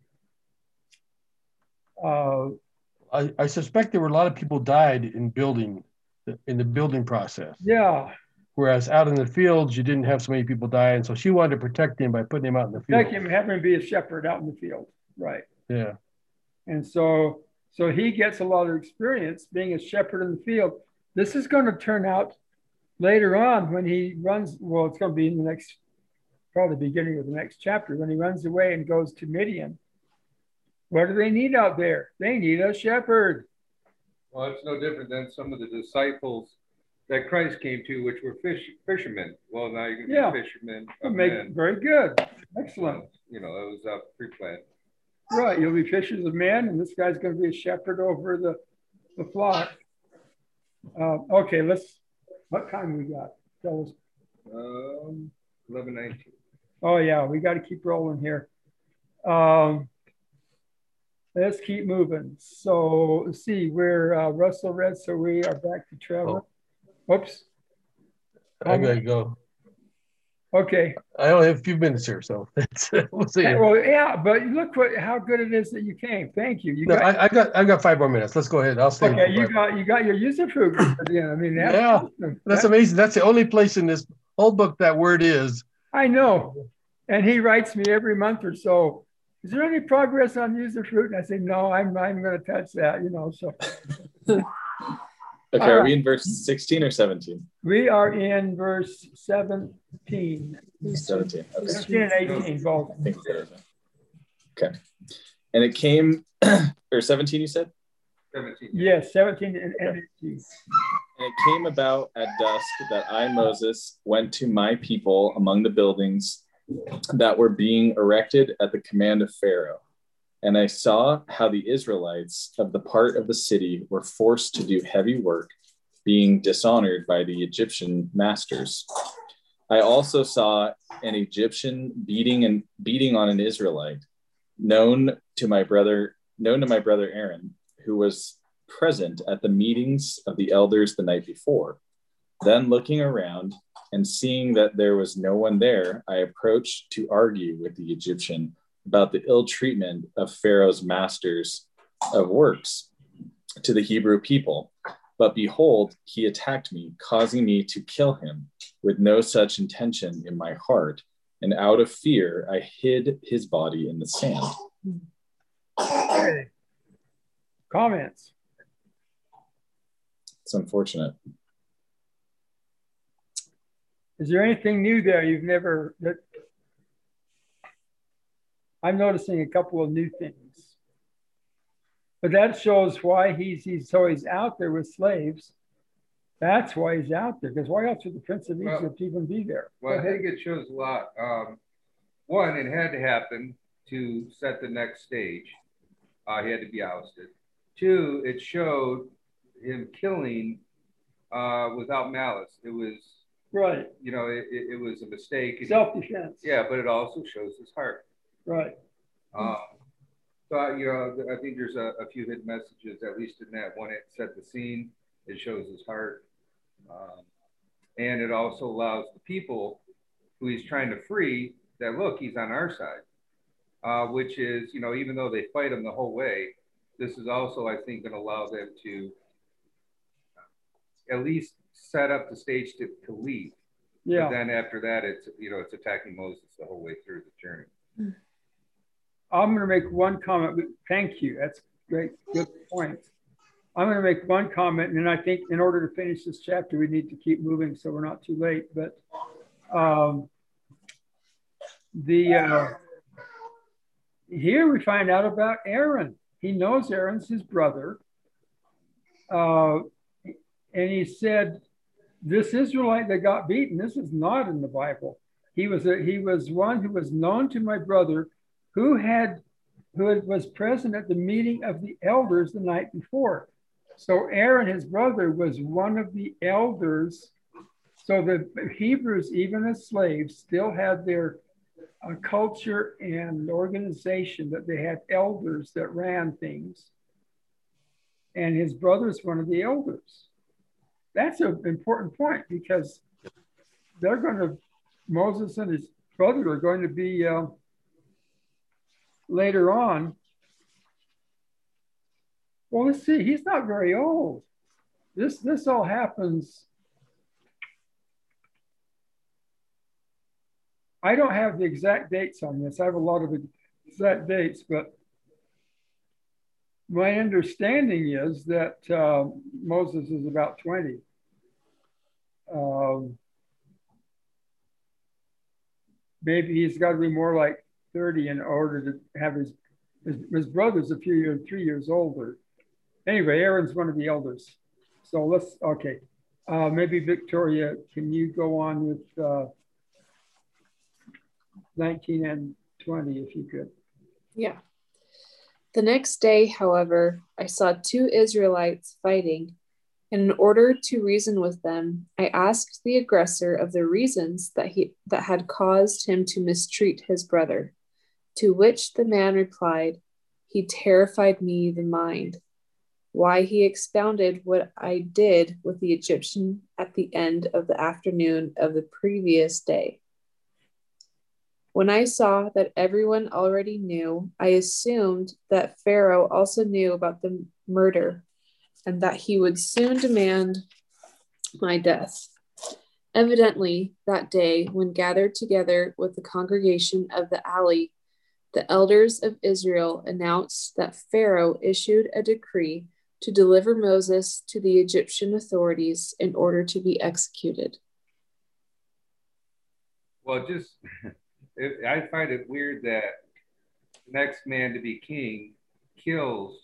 I suspect there were a lot of people died in the building process. Yeah. Whereas out in the fields, you didn't have so many people die. And so she wanted to protect him by putting him out in the field. Protect him, have him be a shepherd out in the field. Right. Yeah. And so he gets a lot of experience being a shepherd in the field. This is going to turn out later on when he runs. Well, it's going to be in the probably beginning of the next chapter, when he runs away and goes to Midian. What do they need out there? They need a shepherd. Well, it's no different than some of the disciples that Christ came to, which were fishermen. Well, now you're going to be fishermen of men. Very good. Excellent. It was pre-planned. Right. You'll be fishers of men, and this guy's going to be a shepherd over the flock. Okay, what time we got? Tell us. 11:19. Oh, yeah, we got to keep rolling here. Let's keep moving. So let's see, we're Russell read, so we are back to Trevor. Whoops. I gotta go. Okay. I only have a few minutes here, so we'll see. Well, yeah, but look how good it is that you came. Thank you. I got 5 more minutes. Let's go ahead. I'll stay. Okay, you got your user fruit again. I mean, that's awesome. That's amazing. That's the only place in this whole book that word is. I know. And he writes me every month or so, is there any progress on user fruit? And I say, no, I'm going to touch that, so. Okay, are we in verse 16 or 17? We are in verse 17. 17. Okay. 17 and 18, both. Okay. And it came, or 17 you said? 17. Yes, 17 and 18. And it came about at dusk that I, Moses, went to my people among the buildings that were being erected at the command of Pharaoh. And I saw how the Israelites of the part of the city were forced to do heavy work, being dishonored by the Egyptian masters. I also saw an Egyptian beating on an Israelite, known to my brother Aaron, who was present at the meetings of the elders the night before. Then looking around and seeing that there was no one there, I approached to argue with the Egyptian about the ill treatment of Pharaoh's masters of works to the Hebrew people. But behold, he attacked me, causing me to kill him with no such intention in my heart. And out of fear, I hid his body in the sand. Okay. Comments? It's unfortunate. Is there anything new there I'm noticing a couple of new things. But that shows why he's out there with slaves. That's why he's out there. Because why else would the Prince of Egypt even be there? Well, I think it shows a lot. One, it had to happen to set the next stage. He had to be ousted. Two, it showed him killing without malice. It was right. It was a mistake. Self-defense. Yeah, but it also shows his heart. Right. So I think there's a few hidden messages, at least in that. One, it set the scene. It shows his heart, and it also allows the people who he's trying to free that look, he's on our side, which is even though they fight him the whole way, this is also, I think, going to allow them to at least set up the stage to leave. Yeah. But then after that, it's, you know, it's attacking Moses the whole way through the journey. I'm going to make one comment. Thank you. That's great. Good point. I'm going to make one comment, and I think in order to finish this chapter, we need to keep moving so we're not too late. But here we find out about Aaron. He knows Aaron's his brother. And he said, this Israelite that got beaten, this is not in the Bible. He was one who was known to my brother who was present at the meeting of the elders the night before. So Aaron, his brother, was one of the elders. So the Hebrews, even as slaves, still had their culture and organization, that they had elders that ran things. And his brother's one of the elders. That's an important point, because Moses and his brother are going to be later on. Well, let's see, he's not very old. This all happens. I don't have the exact dates on this. I have a lot of exact dates, but my understanding is that Moses is about 20. Maybe he's got to be more like 30 in order to have his brother's 3 years older. Anyway, Aaron's one of the elders. So okay. Maybe Victoria, can you go on with 19 and 20 if you could? Yeah. The next day, however, I saw 2 Israelites fighting, and in order to reason with them, I asked the aggressor of the reasons that had caused him to mistreat his brother, to which the man replied, he terrified me the mind. Why, he expounded what I did with the Egyptian at the end of the afternoon of the previous day. When I saw that everyone already knew, I assumed that Pharaoh also knew about the murder and that he would soon demand my death. Evidently, that day, when gathered together with the congregation of the alley, the elders of Israel announced that Pharaoh issued a decree to deliver Moses to the Egyptian authorities in order to be executed. Well, I find it weird that the next man to be king kills,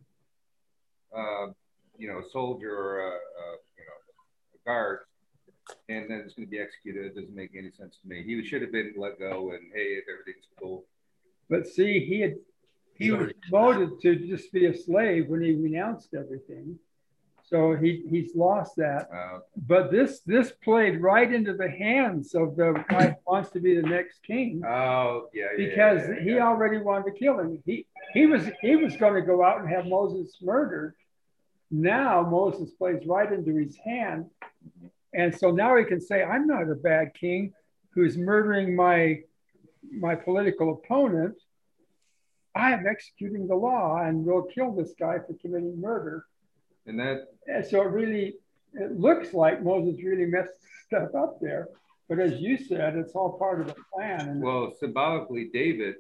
a soldier or a guard, and then it's going to be executed. It doesn't make any sense to me. He should have been let go, and hey, everything's cool. But see, he was promoted to just be a slave when he renounced everything. So he's lost that. But this played right into the hands of the guy who wants to be the next king. Oh, yeah. Because he already wanted to kill him. He was going to go out and have Moses murdered. Now Moses plays right into his hand. And so now he can say, I'm not a bad king who's murdering my political opponent. I am executing the law and will kill this guy for committing murder. And so it looks like Moses really messed stuff up there. But as you said, it's all part of the plan. Well, symbolically, David,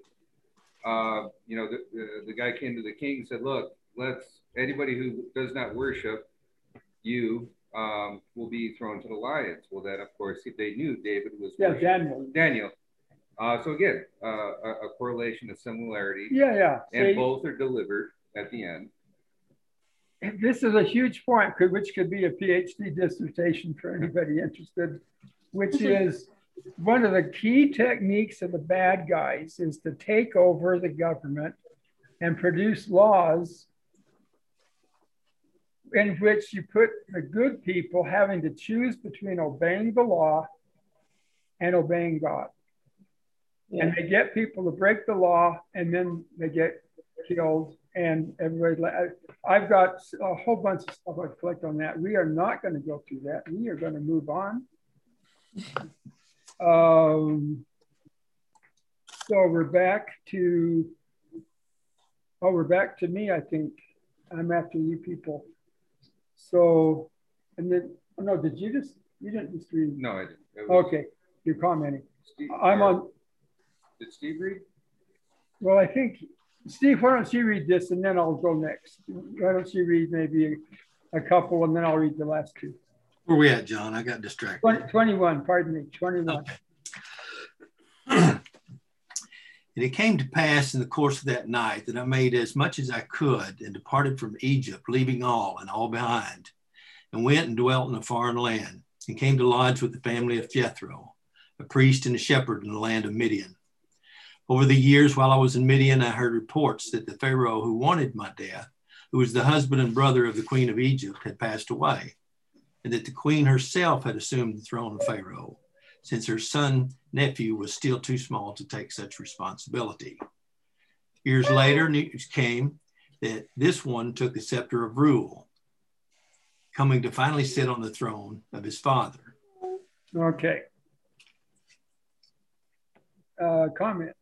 the guy came to the king and said, look, anybody who does not worship you will be thrown to the lions. Well, then, of course, they knew David was Daniel. So again, a correlation, a similarity. Yeah. And both are delivered at the end. This is a huge point, which could be a PhD dissertation for anybody interested, which is one of the key techniques of the bad guys is to take over the government and produce laws in which you put the good people having to choose between obeying the law and obeying God. Yeah. And they get people to break the law, and then they get killed. And everybody, I've got a whole bunch of stuff I collect on that. We are not going to go through that. We are going to move on. So we're back to me, I think. I'm after you people. So And then, oh, no, you didn't just read? No, I didn't. Okay, you're commenting. Steve, Did Steve read? Well, I think, Steve, why don't you read this and then I'll go next. Why don't you read maybe a couple and then I'll read the last two. Where are we at, John? I got distracted. 21, pardon me, 21. Okay. And it came to pass in the course of that night that I made as much as I could and departed from Egypt, leaving all and all behind, and went and dwelt in a foreign land, and came to lodge with the family of Jethro, a priest and a shepherd in the land of Midian. Over the years while I was in Midian, I heard reports that the Pharaoh who wanted my death, who was the husband and brother of the queen of Egypt, had passed away, and that the queen herself had assumed the throne of Pharaoh, since her son-nephew was still too small to take such responsibility. Years later, news came that this one took the scepter of rule, coming to finally sit on the throne of his father. Okay. Comments?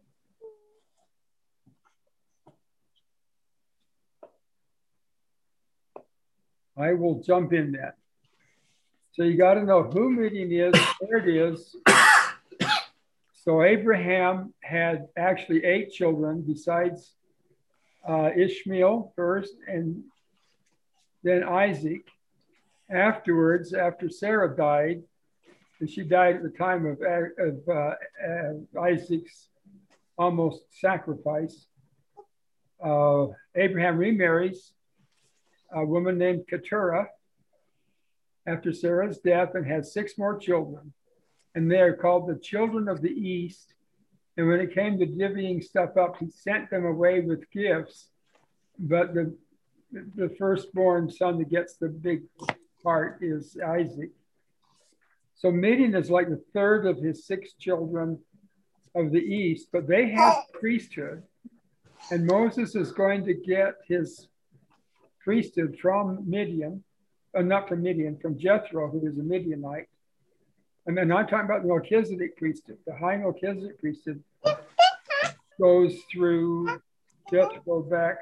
I will jump in that. So you got to know who Midian is, where it is. So Abraham had actually 8 children besides Ishmael first and then Isaac. Afterwards, after Sarah died, and she died at the time of Isaac's almost sacrifice, Abraham remarries a woman named Keturah after Sarah's death and had 6 more children. And they are called the children of the East. And when it came to divvying stuff up, he sent them away with gifts. But the firstborn son that gets the big part is Isaac. So Midian is like the third of his 6 children of the East, but they have priesthood. And Moses is going to get his priesthood from Midian. Not from Midian, from Jethro, who is a Midianite. And then I'm talking about the Melchizedek priesthood. The high Melchizedek priesthood goes through Jethro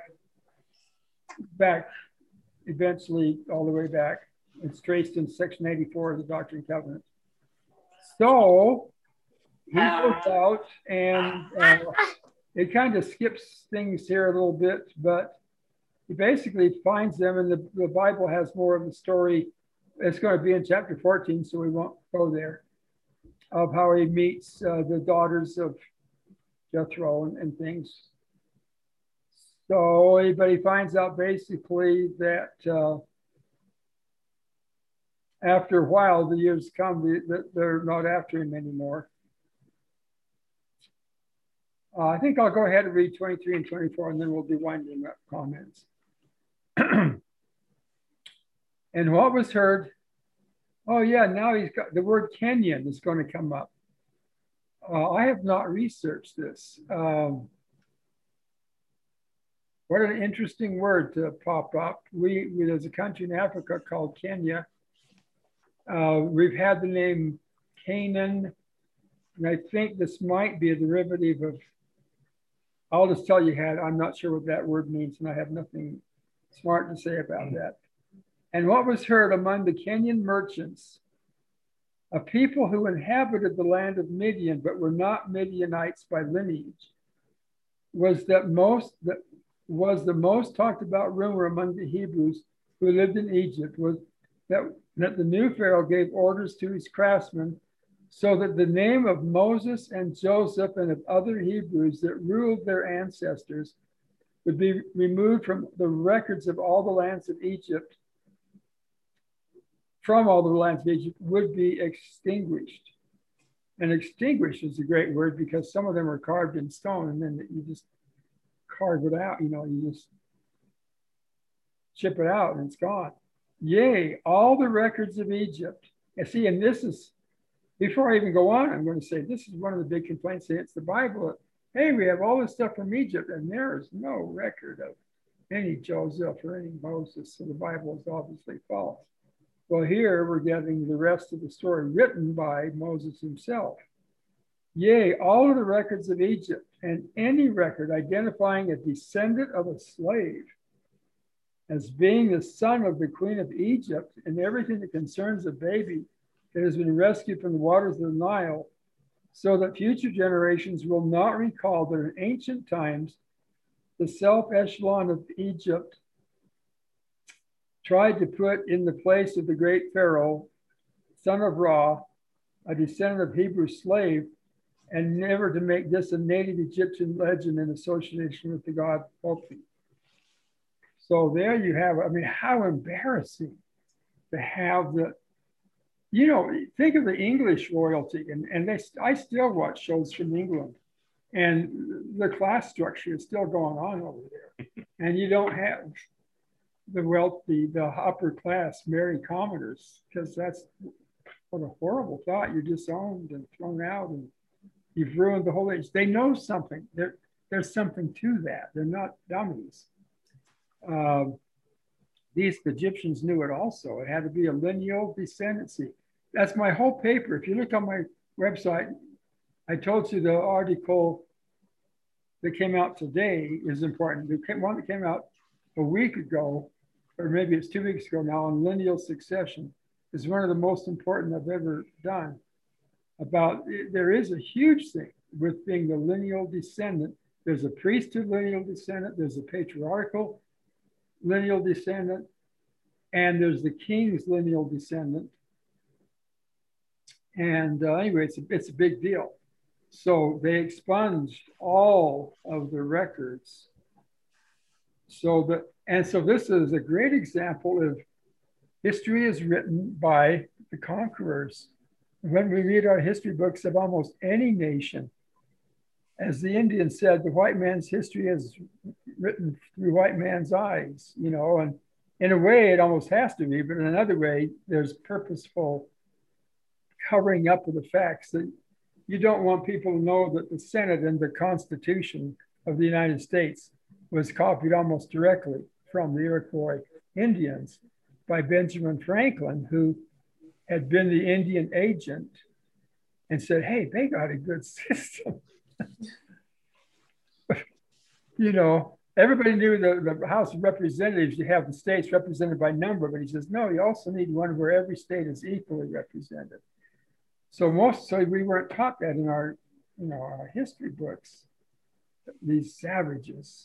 back, eventually all the way back. It's traced in section 84 of the Doctrine and Covenants. So he goes out and it kind of skips things here a little bit, but he basically finds them, and the Bible has more of the story. It's going to be in chapter 14, so we won't go there, of how he meets the daughters of Jethro and things. So, but he finds out basically that after a while, the years come, that they're not after him anymore. I think I'll go ahead and read 23 and 24, and then we'll be winding up comments. And what was heard, oh yeah, now he's got the word Kenyan is going to come up. I have not researched this. What an interesting word to pop up. There's a country in Africa called Kenya. We've had the name Canaan, and I think this might be a derivative of, I'll just tell you, I'm not sure what that word means, and I have nothing smart to say about that. And what was heard among the Kenyan merchants, a people who inhabited the land of Midian, but were not Midianites by lineage, was the most talked about rumor among the Hebrews who lived in Egypt, was that the new Pharaoh gave orders to his craftsmen so that the name of Moses and Joseph and of other Hebrews that ruled their ancestors would be removed from the records of all the lands of Egypt, would be extinguished. And extinguished is a great word because some of them are carved in stone and then you just carve it out, you just chip it out and it's gone. Yea, all the records of Egypt. And see, and this is, before I even go on, I'm going to say this is one of the big complaints against the Bible. Hey, we have all this stuff from Egypt and there is no record of any Joseph or any Moses. So the Bible is obviously false. Well, here we're getting the rest of the story written by Moses himself. Yea, all of the records of Egypt and any record identifying a descendant of a slave. as being the son of the queen of Egypt, and everything that concerns a baby that has been rescued from the waters of the Nile, so that future generations will not recall that in ancient times, the self-echelon of Egypt tried to put in the place of the great Pharaoh, son of Ra, a descendant of Hebrew slave, and never to make this a native Egyptian legend in association with the god Hopi. So there you have, I mean, how embarrassing to have the, you know, think of the English royalty, and I still watch shows from England, and the class structure is still going on over there. And you don't have the wealthy, the upper class marry commoners, because that's what a horrible thought. You're disowned and thrown out, and you've ruined the whole age. They know something. There's something to that. They're not dummies. These Egyptians knew it also. It had to be a lineal descendancy. That's my whole paper. If you look on my website, I told you the article that came out today is important. The one that came out a week ago, or maybe it's 2 weeks ago now, on lineal succession is one of the most important I've ever done. About, there is a huge thing with being the lineal descendant. There's a priesthood lineal descendant, there's a patriarchal lineal descendant, and there's the king's lineal descendant. And anyway, it's a big deal. So they expunged all of the records. So this is a great example of history is written by the conquerors. When we read our history books of almost any nation, as the Indians said, the white man's history is written through white man's eyes, you know, and in a way it almost has to be, but in another way, there's purposeful covering up of the facts that you don't want people to know that the Senate and the Constitution of the United States was copied almost directly from the Iroquois Indians by Benjamin Franklin, who had been the Indian agent and said, hey, they got a good system. You know, everybody knew the House of Representatives, you have the states represented by number, but he says, no, you also need one where every state is equally represented. So we weren't taught that in our, you know, our history books, these savages.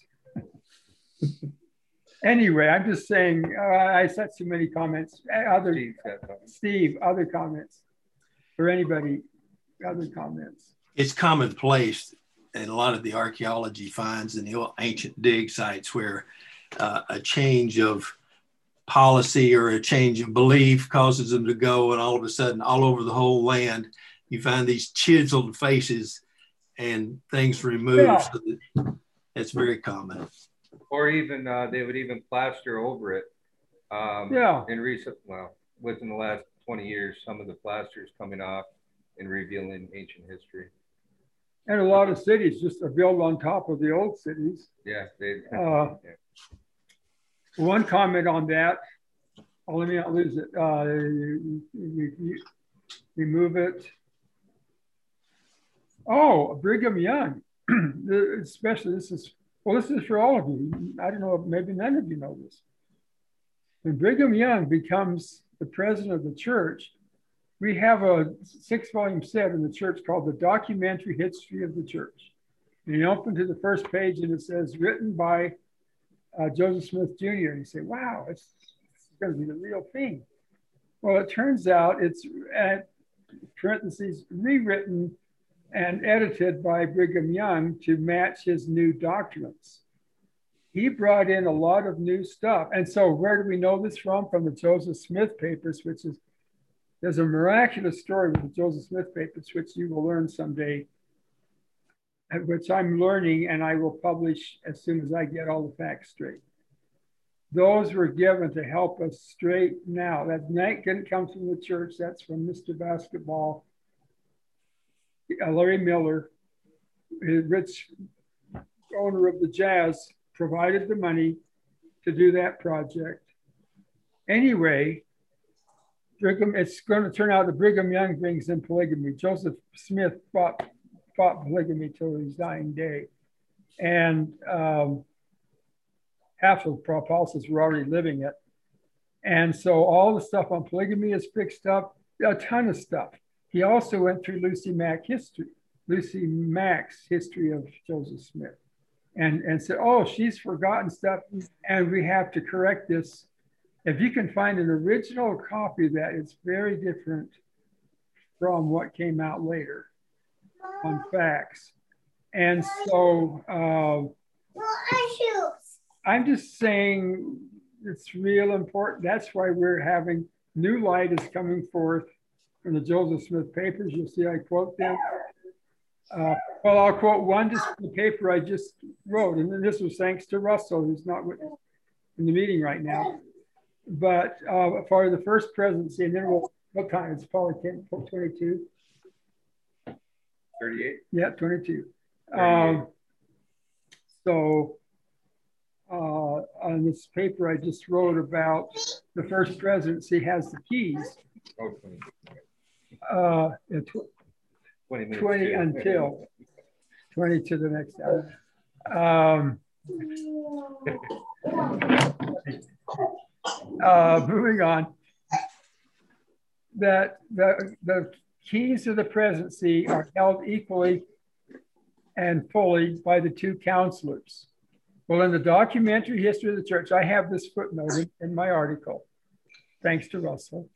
Anyway, I'm just saying, I said too many comments. Steve, other comments? Or anybody, other comments? It's commonplace in a lot of the archaeology finds in the ancient dig sites where a change of policy or a change of belief causes them to go, and all of a sudden, all over the whole land, you find these chiseled faces and things removed. Yeah. So that's very common. Or even they would even plaster over it. In recent, within the last 20 years, some of the plasters coming off and revealing ancient history. And a lot of cities just are built on top of the old cities. Yeah. One comment on that, let me not lose it. You remove it. Oh, Brigham Young, especially this is for all of you. I don't know, maybe none of you know this. When Brigham Young becomes the president of the church, we have a 6-volume set in the church called The Documentary History of the Church. And you open to the first page and it says, written by Joseph Smith Jr. And you say, wow, it's going to be the real thing. Well, it turns out it's, at parentheses, rewritten and edited by Brigham Young to match his new doctrines. He brought in a lot of new stuff. And so where do we know this from? From the Joseph Smith papers, which is, there's a miraculous story with the Joseph Smith papers, which you will learn someday, which I'm learning and I will publish as soon as I get all the facts straight. Those were given to help us straighten out. That didn't come from the church. That's from Mr. Basketball, Larry Miller, rich owner of the Jazz, provided the money to do that project. Anyway, it's going to turn out that Brigham Young brings in polygamy. Joseph Smith fought polygamy till his dying day. And half of the apostles were already living it. And so all the stuff on polygamy is fixed up, a ton of stuff. He also went through Lucy Mack's history of Joseph Smith and said, oh, she's forgotten stuff and we have to correct this. If you can find an original copy of that, it's very different from what came out later on facts. And so I'm just saying it's real important. That's why we're having new light is coming forth from the Joseph Smith papers. You'll see I quote them. Well, I'll quote one just from the paper I just wrote. And then this was thanks to Russell, who's not in the meeting right now. But for the first presidency, and then what time? It's probably 22. 38? Yeah, 22. So on this paper I just wrote about the first presidency has the keys. Oh, 20 until 20 to the next hour. Moving on, that the keys to the presidency are held equally and fully by the two counselors. Well, in the documentary history of the church, I have this footnote in my article, thanks to Russell,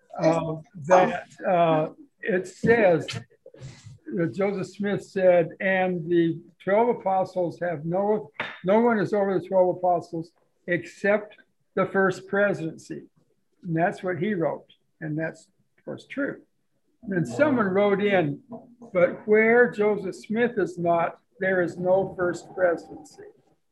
that it says that Joseph Smith said, and the 12 apostles have no one is over the 12 apostles except the first presidency. And that's what he wrote. And that's, of course, true. And then someone wrote in, but where Joseph Smith is not, there is no first presidency.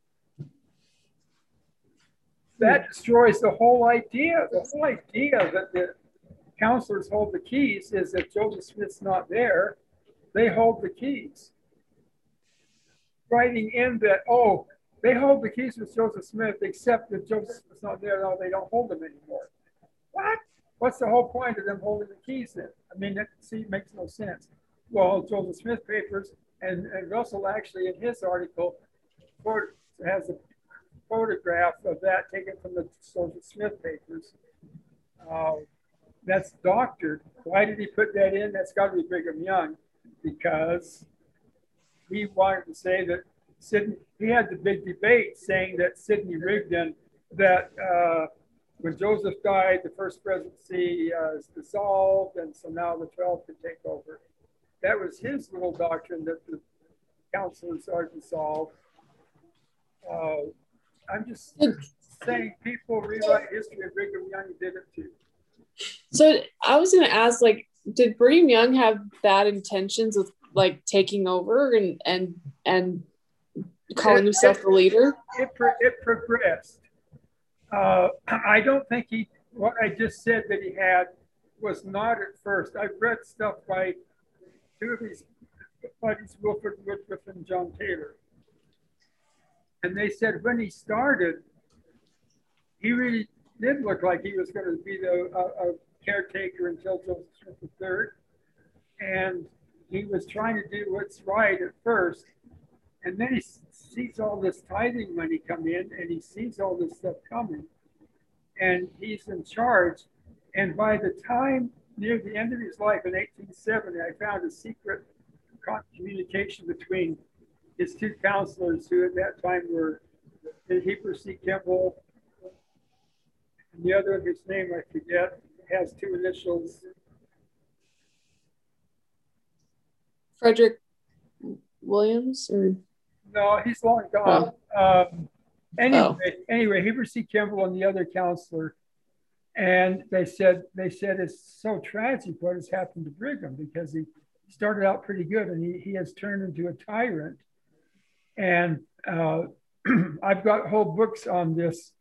That destroys the whole idea. The whole idea that the counselors hold the keys is that Joseph Smith's not there. They hold the keys. Writing in that, oh, they hold the keys with Joseph Smith, except that Joseph Smith's not there. No, they don't hold them anymore. What? What's the whole point of them holding the keys then? I mean, that makes no sense. Well, Joseph Smith papers, and Russell actually in his article has a photograph of that taken from the Joseph Smith papers. That's doctored. Why did he put that in? That's got to be Brigham Young, because he wanted to say that Sidney, he had the big debate saying that Sidney Rigdon, that when Joseph died, the first presidency is dissolved, and so now the 12 can take over. That was his little doctrine, that the councils are dissolved. I'm just saying people rewrite history, and Brigham Young did it too. So I was going to ask, like, did Brigham Young have bad intentions with like taking over and calling himself the leader? It progressed. I don't think what I just said that he had was not at first. I've read stuff by two of his buddies, Wilford Woodruff and John Taylor. And they said when he started, he really did look like he was going to be a caretaker until Joseph Smith III. And he was trying to do what's right at first. And then he sees all this tithing money come in, and he sees all this stuff coming. And he's in charge. And by the time near the end of his life in 1870, I found a secret communication between his two counselors, who at that time were Heber C. Kimball, and the other, his name I forget, has two initials. Frederick Williams? Or? No, he's long gone. Anyway, Heber C. Kimball and the other counselor, and they said it's so tragic what has happened to Brigham, because he started out pretty good and he has turned into a tyrant. And I've got whole books on this.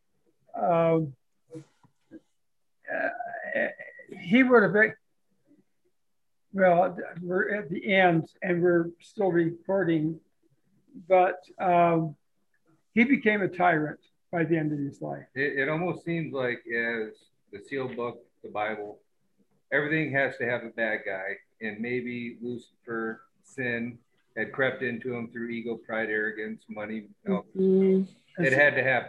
He would have, well, we're at the end and we're still recording, but he became a tyrant by the end of his life. It almost seems like, as the sealed book, the Bible, everything has to have a bad guy, and maybe Lucifer, sin, had crept into him through ego, pride, arrogance, money. It had to happen.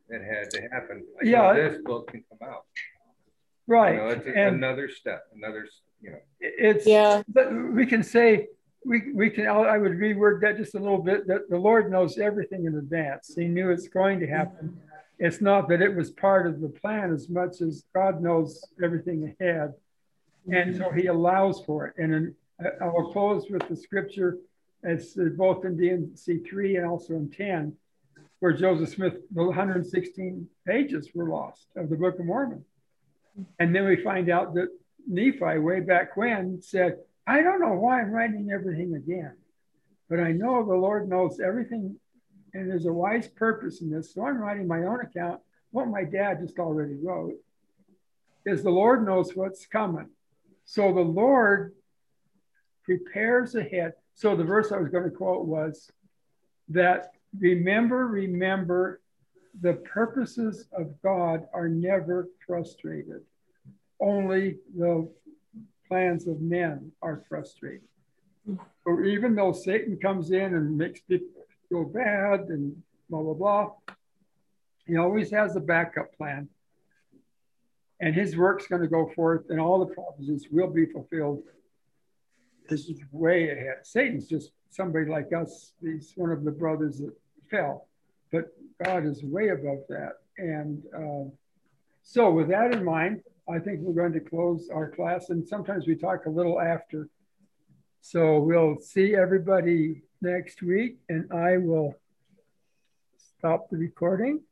it had to happen. Yeah. So this book can come out. Right. You know, it's and another step, another, you know. it's, Yeah. but we can say, we can, I would reword that just a little bit, that the Lord knows everything in advance. He knew it's going to happen. It's not that it was part of the plan as much as God knows everything ahead. And so he allows for it. And I will close with the scripture. It's both in D&C 3 and also in 10, where Joseph Smith, the 116 pages were lost of the Book of Mormon. And then we find out that Nephi, way back when, said, I don't know why I'm writing everything again, but I know the Lord knows everything, and there's a wise purpose in this. So I'm writing my own account, what my dad just already wrote, is the Lord knows what's coming. So the Lord prepares ahead. So the verse I was going to quote was that, remember, the purposes of God are never frustrated. Only the plans of men are frustrated. So even though Satan comes in and makes people go bad and blah, blah, blah, he always has a backup plan. And his work's going to go forth and all the prophecies will be fulfilled. This is way ahead. Satan's just somebody like us. He's one of the brothers that fell. But God is way above that. And so with that in mind, I think we're going to close our class. And sometimes we talk a little after. So we'll see everybody next week. And I will stop the recording.